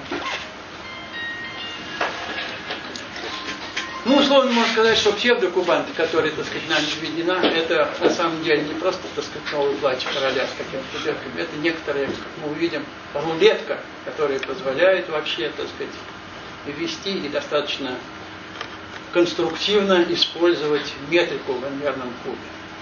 Ну, условно можно сказать, что псевдокубанты, которые, так сказать, нами введена, это на самом деле не просто, так сказать, новое платье короля с какими-то дырками, это некоторые, как мы увидим, рулетка, которая позволяет вообще, так сказать, ввести и достаточно конструктивно использовать метрику в n-мерном кубе.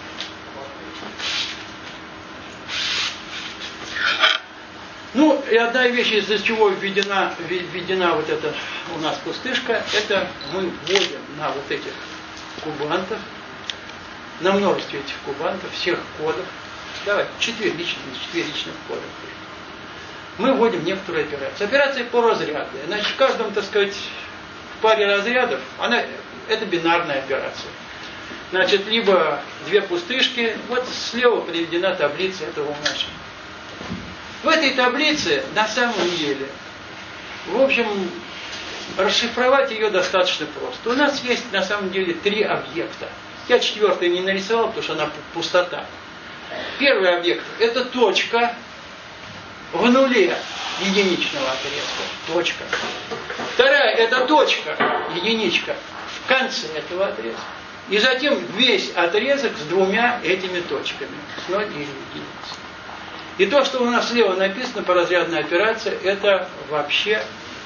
Ну, и одна вещь, из-за чего введена вот эта у нас пустышка, это мы вводим на вот этих кубантов, на множестве этих кубантов, всех кодов, давай, четверичных кодов, мы вводим некоторую операцию. Операция по разрядной. Значит, в каждом, так сказать, паре разрядов, это бинарная операция. Значит, либо 2 пустышки, вот слева приведена таблица этого умножения. В этой таблице, на самом деле, в общем, расшифровать ее достаточно просто. У нас есть, на самом деле, 3 объекта. Я 4-й не нарисовал, потому что она пустота. Первый объект – это точка в нуле единичного отрезка. Точка. Вторая – это точка, единичка, в конце этого отрезка. И затем весь отрезок с 2 этими точками. С 0 и единицей. И то, что у нас слева написано по разрядной операции, это вообще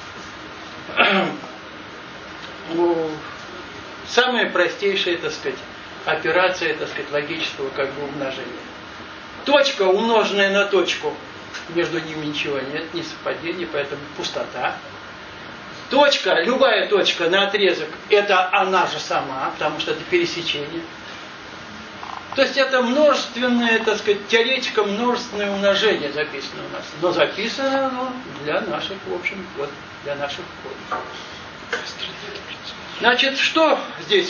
самая простейшая, так сказать, операция, так сказать, логического как бы умножения. Точка, умноженная на точку, между ними ничего нет, не совпадение, поэтому пустота. Точка, любая точка на отрезок, это она же сама, потому что это пересечение. То есть это множественное, так сказать, теоретика множественное умножение записано у нас. Но записано оно для наших, в общем, вот, для наших кодов. Значит, что здесь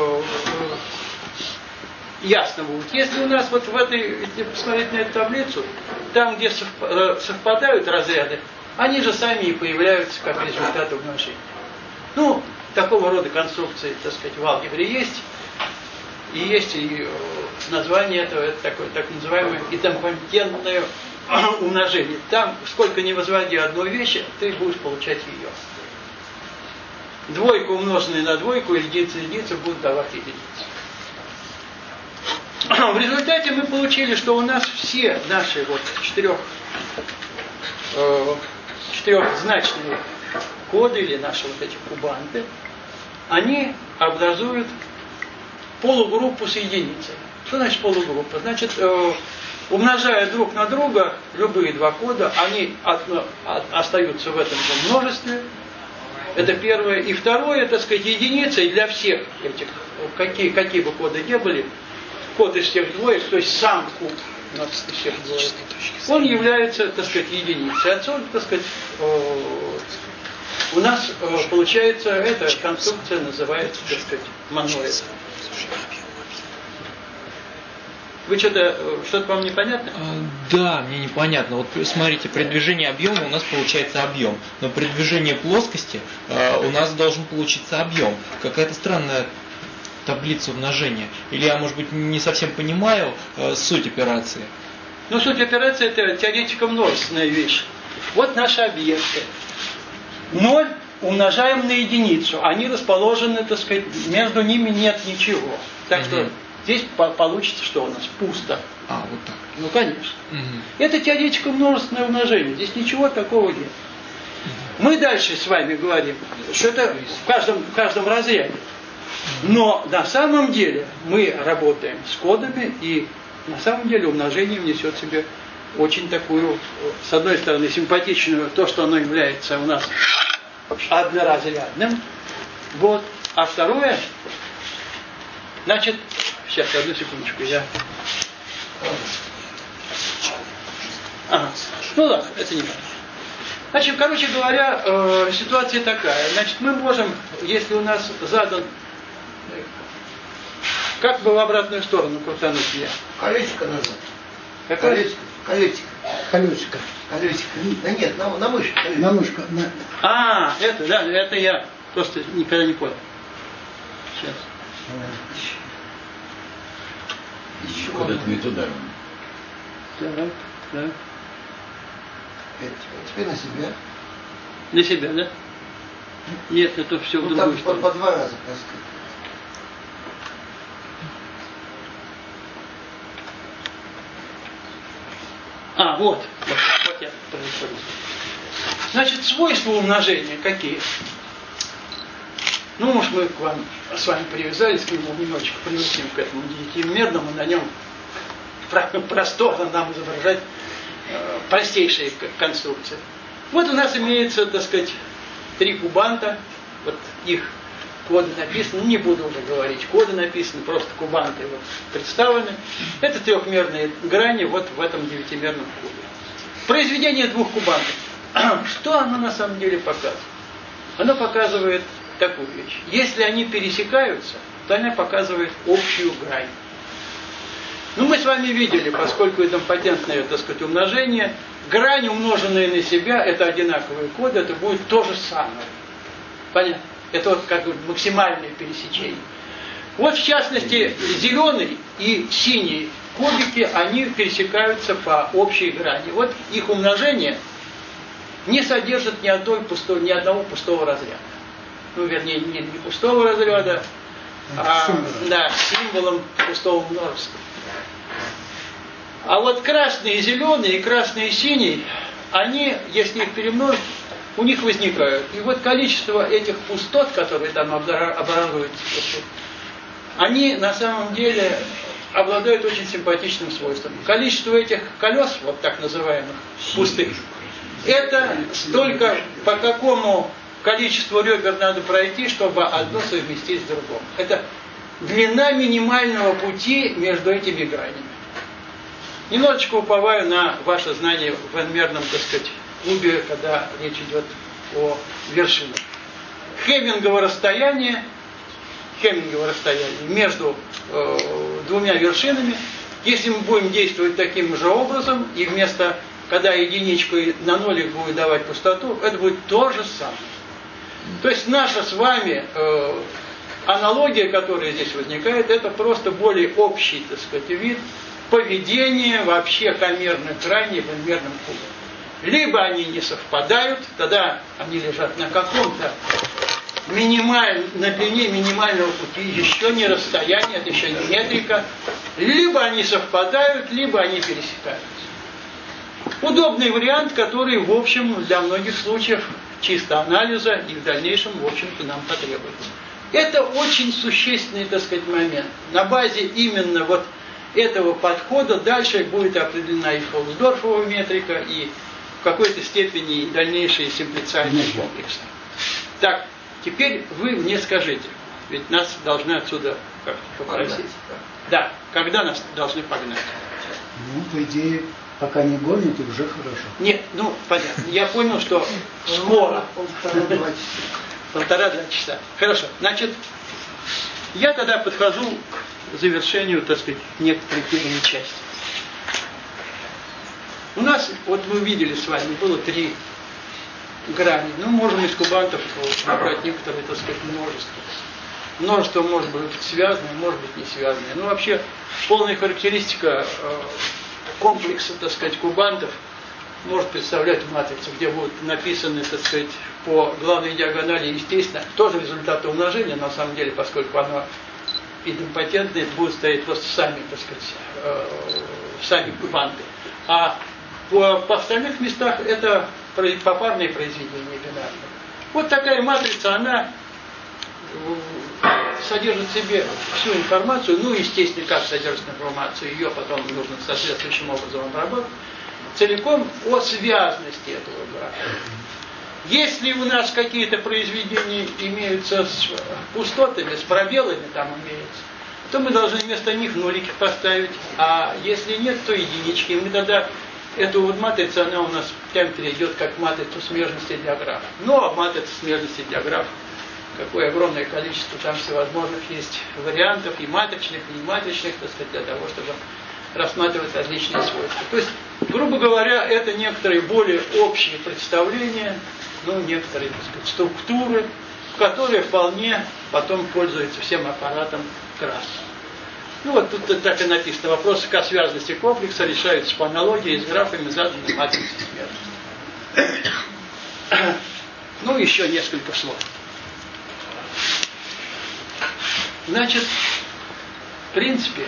ясно будет? Если у нас вот в этой, если посмотреть на эту таблицу, там, где совпадают разряды, они же сами и появляются как результат умножения. Ну, такого рода конструкции, так сказать, в алгебре есть. И есть и название этого, это такое так называемое идемпотентное умножение. Там, сколько ни возводи одну вещь, ты будешь получать ее. 2 умноженная на 2, единица будут давать единицу. В результате мы получили, что у нас все наши вот четырехзначные коды, или наши вот эти кубанты, они образуют полугруппу с единицей. Что значит полугруппа? Значит, умножая друг на друга любые 2 кода, они остаются в этом же множестве. Это первое. И второе, так сказать, единицей для всех этих, какие бы коды ни были, код из всех двоек, то есть сам куб из всех двоек, он является, так сказать, единицей. Отсюда, так сказать, у нас получается, эта конструкция называется, так сказать, моноид. Вы что-то вам непонятно? Да, мне непонятно. Вот смотрите, при движении объема у нас получается объем, но при движении плоскости у нас должен получиться объем. Какая-то странная таблица умножения. Или я, может быть, не совсем понимаю суть операции? Ну, суть операции – это теоретико-множественная вещь. Вот наши объекты. 0 умножаем на единицу. Они расположены, так сказать, между ними нет ничего. Так что здесь получится, что у нас пусто. Вот так. Ну, конечно. Это теоретико-множественное умножение. Здесь ничего такого нет. Мы дальше с вами говорим, что это в каждом разряде. Но на самом деле мы работаем с кодами, и на самом деле умножение несет в себе очень такую, с одной стороны, симпатичную, то, что оно является у нас одноразрядным, вот, А второе, значит, сейчас, одну секундочку, я... Ну ладно, это не важно. Значит, короче говоря, ситуация такая. Значит, мы можем, если у нас задан, как бы в обратную сторону крутануть ее? Колесико назад. Какое? Колесико. Колесико. Колесико. Да нет, на мышь. На мышку. Это, да, это я просто никогда не понял. Сейчас. Еще Куда-то не туда. Так. Теперь на себя. На себя, да? Нет, это все в Ну другую там сторону. по 2 раза таскать. Вот я произвожу. Значит, свойства умножения какие? Ну, может, мы к вам с вами привязались к нему, немножечко привыкнем к этому девятимерному, на нем просторно нам изображать простейшие конструкции. Вот у нас имеется, так сказать, 3 кубанта, вот их коды написаны, не буду уже говорить, коды написаны, просто кубанты вот представлены. Это трехмерные грани вот в этом девятимерном кубе. Произведение 2 кубантов. Что оно на самом деле показывает? Оно показывает такую вещь. Если они пересекаются, то она показывает общую грань. Ну, мы с вами видели, поскольку идемпотентное, так сказать, умножение, грань, умноженная на себя, это одинаковые коды, это будет то же самое. Понятно? Это вот как бы максимальное пересечение. Вот, в частности, зеленый и синий кубики, они пересекаются по общей грани. Вот их умножение не содержит ни одного пустого разряда. Ну, вернее, не пустого разряда, символом пустого множества. А вот красный и зеленый, и красный и синий, они, если их перемножить, у них возникают. И вот количество этих пустот, которые там образуются, они на самом деле обладают очень симпатичным свойством. Количество этих колес, вот так называемых пустых, это столько, по какому количеству ребер надо пройти, чтобы одно совместить с другим. Это длина минимального пути между этими гранями. Немножечко уповаю на ваше знание в n-мерном, так сказать, кубе, когда речь идет о вершинах. Хемингово расстояние между 2 вершинами, если мы будем действовать таким же образом, и вместо, когда единичку на нолик будет давать пустоту, это будет то же самое. То есть наша с вами аналогия, которая здесь возникает, это просто более общий, так сказать, вид поведения вообще камерных граней в n-мерном кубе. Либо они не совпадают, тогда они лежат на каком-то на длине минимального пути, еще не расстояние, это еще не метрика. Либо они совпадают, либо они пересекаются. Удобный вариант, который, в общем, для многих случаев чисто анализа и в дальнейшем, в общем-то, нам потребуется. Это очень существенный, так сказать, момент. На базе именно вот этого подхода дальше будет определена и Хаусдорфова метрика, и в какой-то степени и дальнейшие симплициальные комплексы. Так, теперь вы мне скажите, ведь нас должны отсюда как-то попросить. Да, когда нас должны погнать? Ну, по идее, пока не гонят, и уже хорошо. Нет, ну, понятно. Я понял, что скоро. 1,5-2 часа. 1,5-2 часа. Хорошо. Значит, я тогда подхожу к завершению, так сказать, некоторой первой части. У нас, вот мы увидели с вами, было 3 грани. Ну, можем из кубантов набрать некоторые, так сказать, множество. Множество может быть связанное, может быть не связанное. Ну, вообще, полная характеристика комплекса, так сказать, кубантов может представлять матрицу, где будут написаны, так сказать, по главной диагонали, естественно, тоже результаты умножения, на самом деле, поскольку оно идемпотентное, будут стоять просто сами, так сказать, сами кубанты. А по остальных местах это попарные произведения бинарные. Вот такая матрица, она содержит в себе всю информацию, ну, естественно, как содержит информацию, ее потом нужно соответствующим образом обработать, целиком о связности этого графа. Если у нас какие-то произведения имеются с пустотами, с пробелами там имеются, то мы должны вместо них нулики поставить. А если нет, то единички. Мы тогда эту вот матрицу, она у нас прям перейдет как матрицу смежности для графов. Но матрица смежности для графов, какое огромное количество там всевозможных есть вариантов, и матричных, и нематричных, так сказать, для того, чтобы рассматривать различные свойства. То есть, грубо говоря, это некоторые более общие представления, некоторые, так сказать, структуры, которые вполне потом пользуются всем аппаратом крас. Вот тут так и написано. Вопросы о связности комплекса решаются по аналогии с графами заданной матрицы смерти. Еще несколько слов. Значит, в принципе,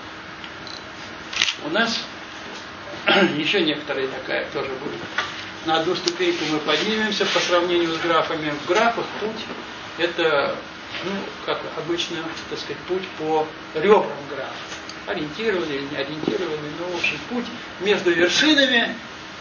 у нас еще некоторая такая тоже будет. На одну ступеньку мы поднимемся по сравнению с графами. В графах путь это, как обычно, так сказать, путь по ребрам графов. Ориентированный или не ориентированный, в общем, путь между вершинами.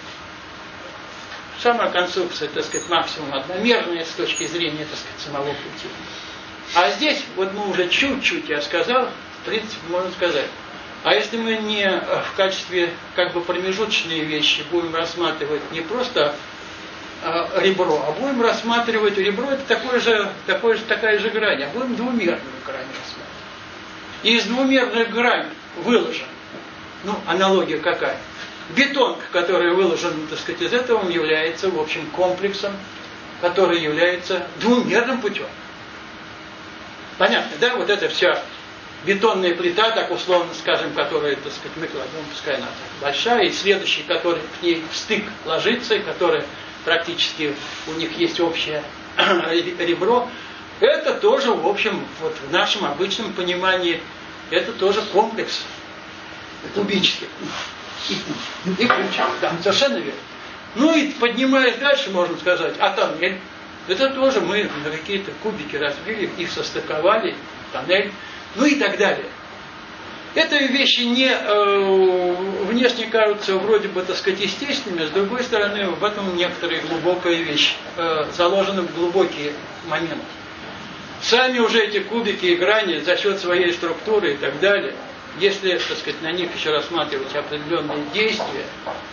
Сама конструкция, так сказать, максимум одномерная с точки зрения, так сказать, самого пути. А здесь, вот мы уже чуть-чуть, я сказал, в принципе, можно сказать. А если мы не в качестве как бы промежуточные вещи будем рассматривать не просто ребро, а будем рассматривать ребро, это такая же грань, а будем двумерную грань рассматривать. И из двумерных грань выложен, аналогия какая? Бетон, который выложен, так сказать, из этого, он является, в общем, комплексом, который является двумерным путем. Понятно, да? Вот это вся бетонная плита, так условно скажем, которая, так сказать, мы кладем, пускай она большая, и следующий, который к ней в стык ложится, и который практически у них есть общее ребро, это тоже, в общем, вот в нашем обычном понимании, это тоже комплекс кубический. И ключ, да, совершенно верно. И поднимаясь дальше, можно сказать, а тоннель, это тоже мы на какие-то кубики разбили, их состыковали, тоннель, и так далее. Это вещи не внешне кажутся вроде бы, так сказать, естественными, с другой стороны, в этом некоторая глубокая вещь, заложены в глубокие моменты. Сами уже эти кубики и грани за счет своей структуры и так далее, если, так сказать, на них еще рассматривать определенные действия,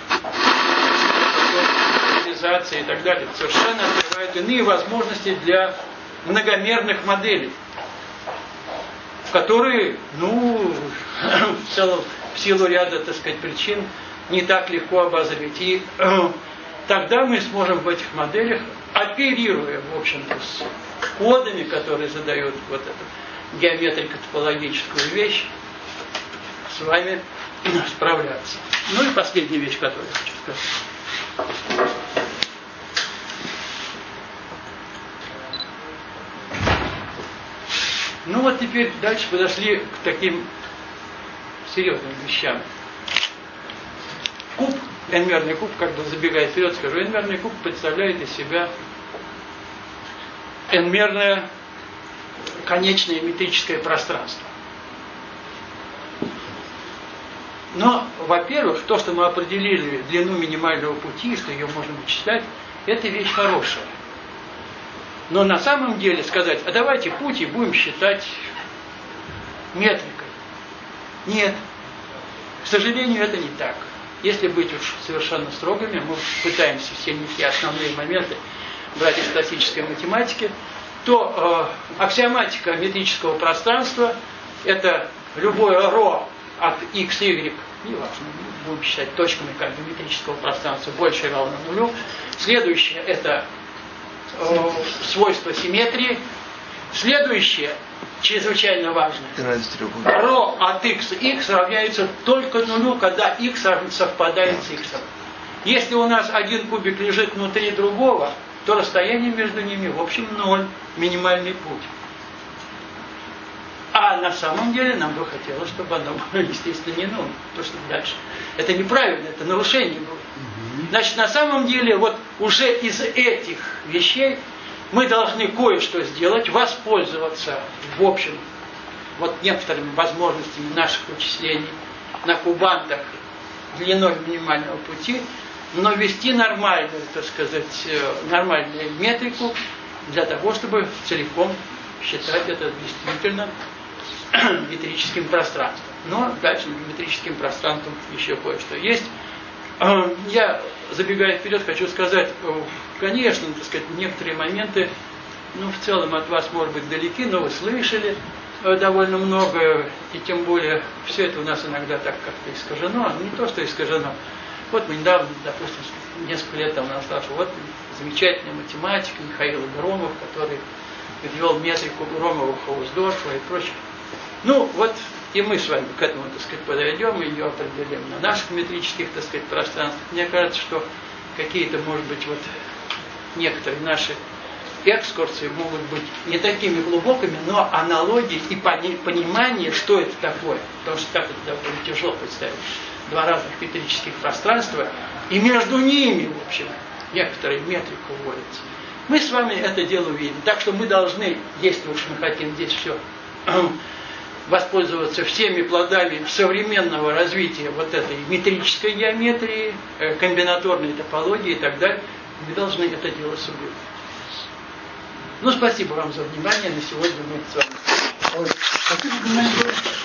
реализации и так далее, совершенно открывают иные возможности для многомерных моделей, которые, в целом, в силу ряда, так сказать, причин, не так легко обозреть. И тогда мы сможем в этих моделях, оперируя, в общем-то, с кодами, которые задают вот эту геометрико-топологическую вещь, с вами справляться. И последняя вещь, которую я хочу сказать. Теперь дальше подошли к таким серьезным вещам. Куб, n-мерный куб, как бы забегая вперед, скажу, n-мерный куб представляет из себя n-мерное конечное метрическое пространство. Но, во-первых, то, что мы определили длину минимального пути, что ее можно вычислять, это вещь хорошая. Но на самом деле сказать, а давайте пути будем считать метрикой. Нет. К сожалению, это не так. Если быть уж совершенно строгими, мы пытаемся все эти основные моменты брать из классической математики, то аксиоматика метрического пространства – это любое ρ от x, y, неважно, будем считать точками как бы метрического пространства, больше равно нулю. Следующее – это свойство симметрии. Следующее, чрезвычайно важное, ρ от x равняется только нулю, когда x совпадает с x. Если у нас один кубик лежит внутри другого, то расстояние между ними, в общем, 0, минимальный путь. А на самом деле нам бы хотелось, чтобы оно было, естественно, не 0, потому что дальше. Это неправильно, это нарушение было. Значит, на самом деле, вот уже из этих вещей мы должны кое-что сделать, воспользоваться, в общем, вот некоторыми возможностями наших вычислений на кубантах длиной минимального пути, но ввести нормальную, так сказать, нормальную метрику для того, чтобы целиком считать это действительно метрическим пространством. Но дальше метрическим пространством еще кое-что есть. Я, забегая вперед, хочу сказать, конечно, так сказать, некоторые моменты, в целом от вас, может быть, далеки, но вы слышали довольно много, и тем более все это у нас иногда так как-то искажено, не то, что искажено. Вот мы недавно, допустим, несколько лет тому назад, вот замечательный математик Михаил Громов, который ввел метрику Громова-Хаусдорфа и прочее. Вот и мы с вами к этому, так сказать, подойдем, ее определим на наших метрических, так сказать, пространствах. Мне кажется, что какие-то, может быть, некоторые наши экскурсы могут быть не такими глубокими, но аналогии и понимание, что это такое. Потому что так это довольно тяжело представить. Два разных метрических пространства, и между ними, в общем, некоторые метрики вводятся. Мы с вами это дело увидим. Так что мы должны, если уж мы хотим здесь все воспользоваться всеми плодами современного развития этой метрической геометрии, комбинаторной топологии и так далее, мы должны это дело соблюдать. Спасибо вам за внимание. На сегодня мы с вами. Спасибо,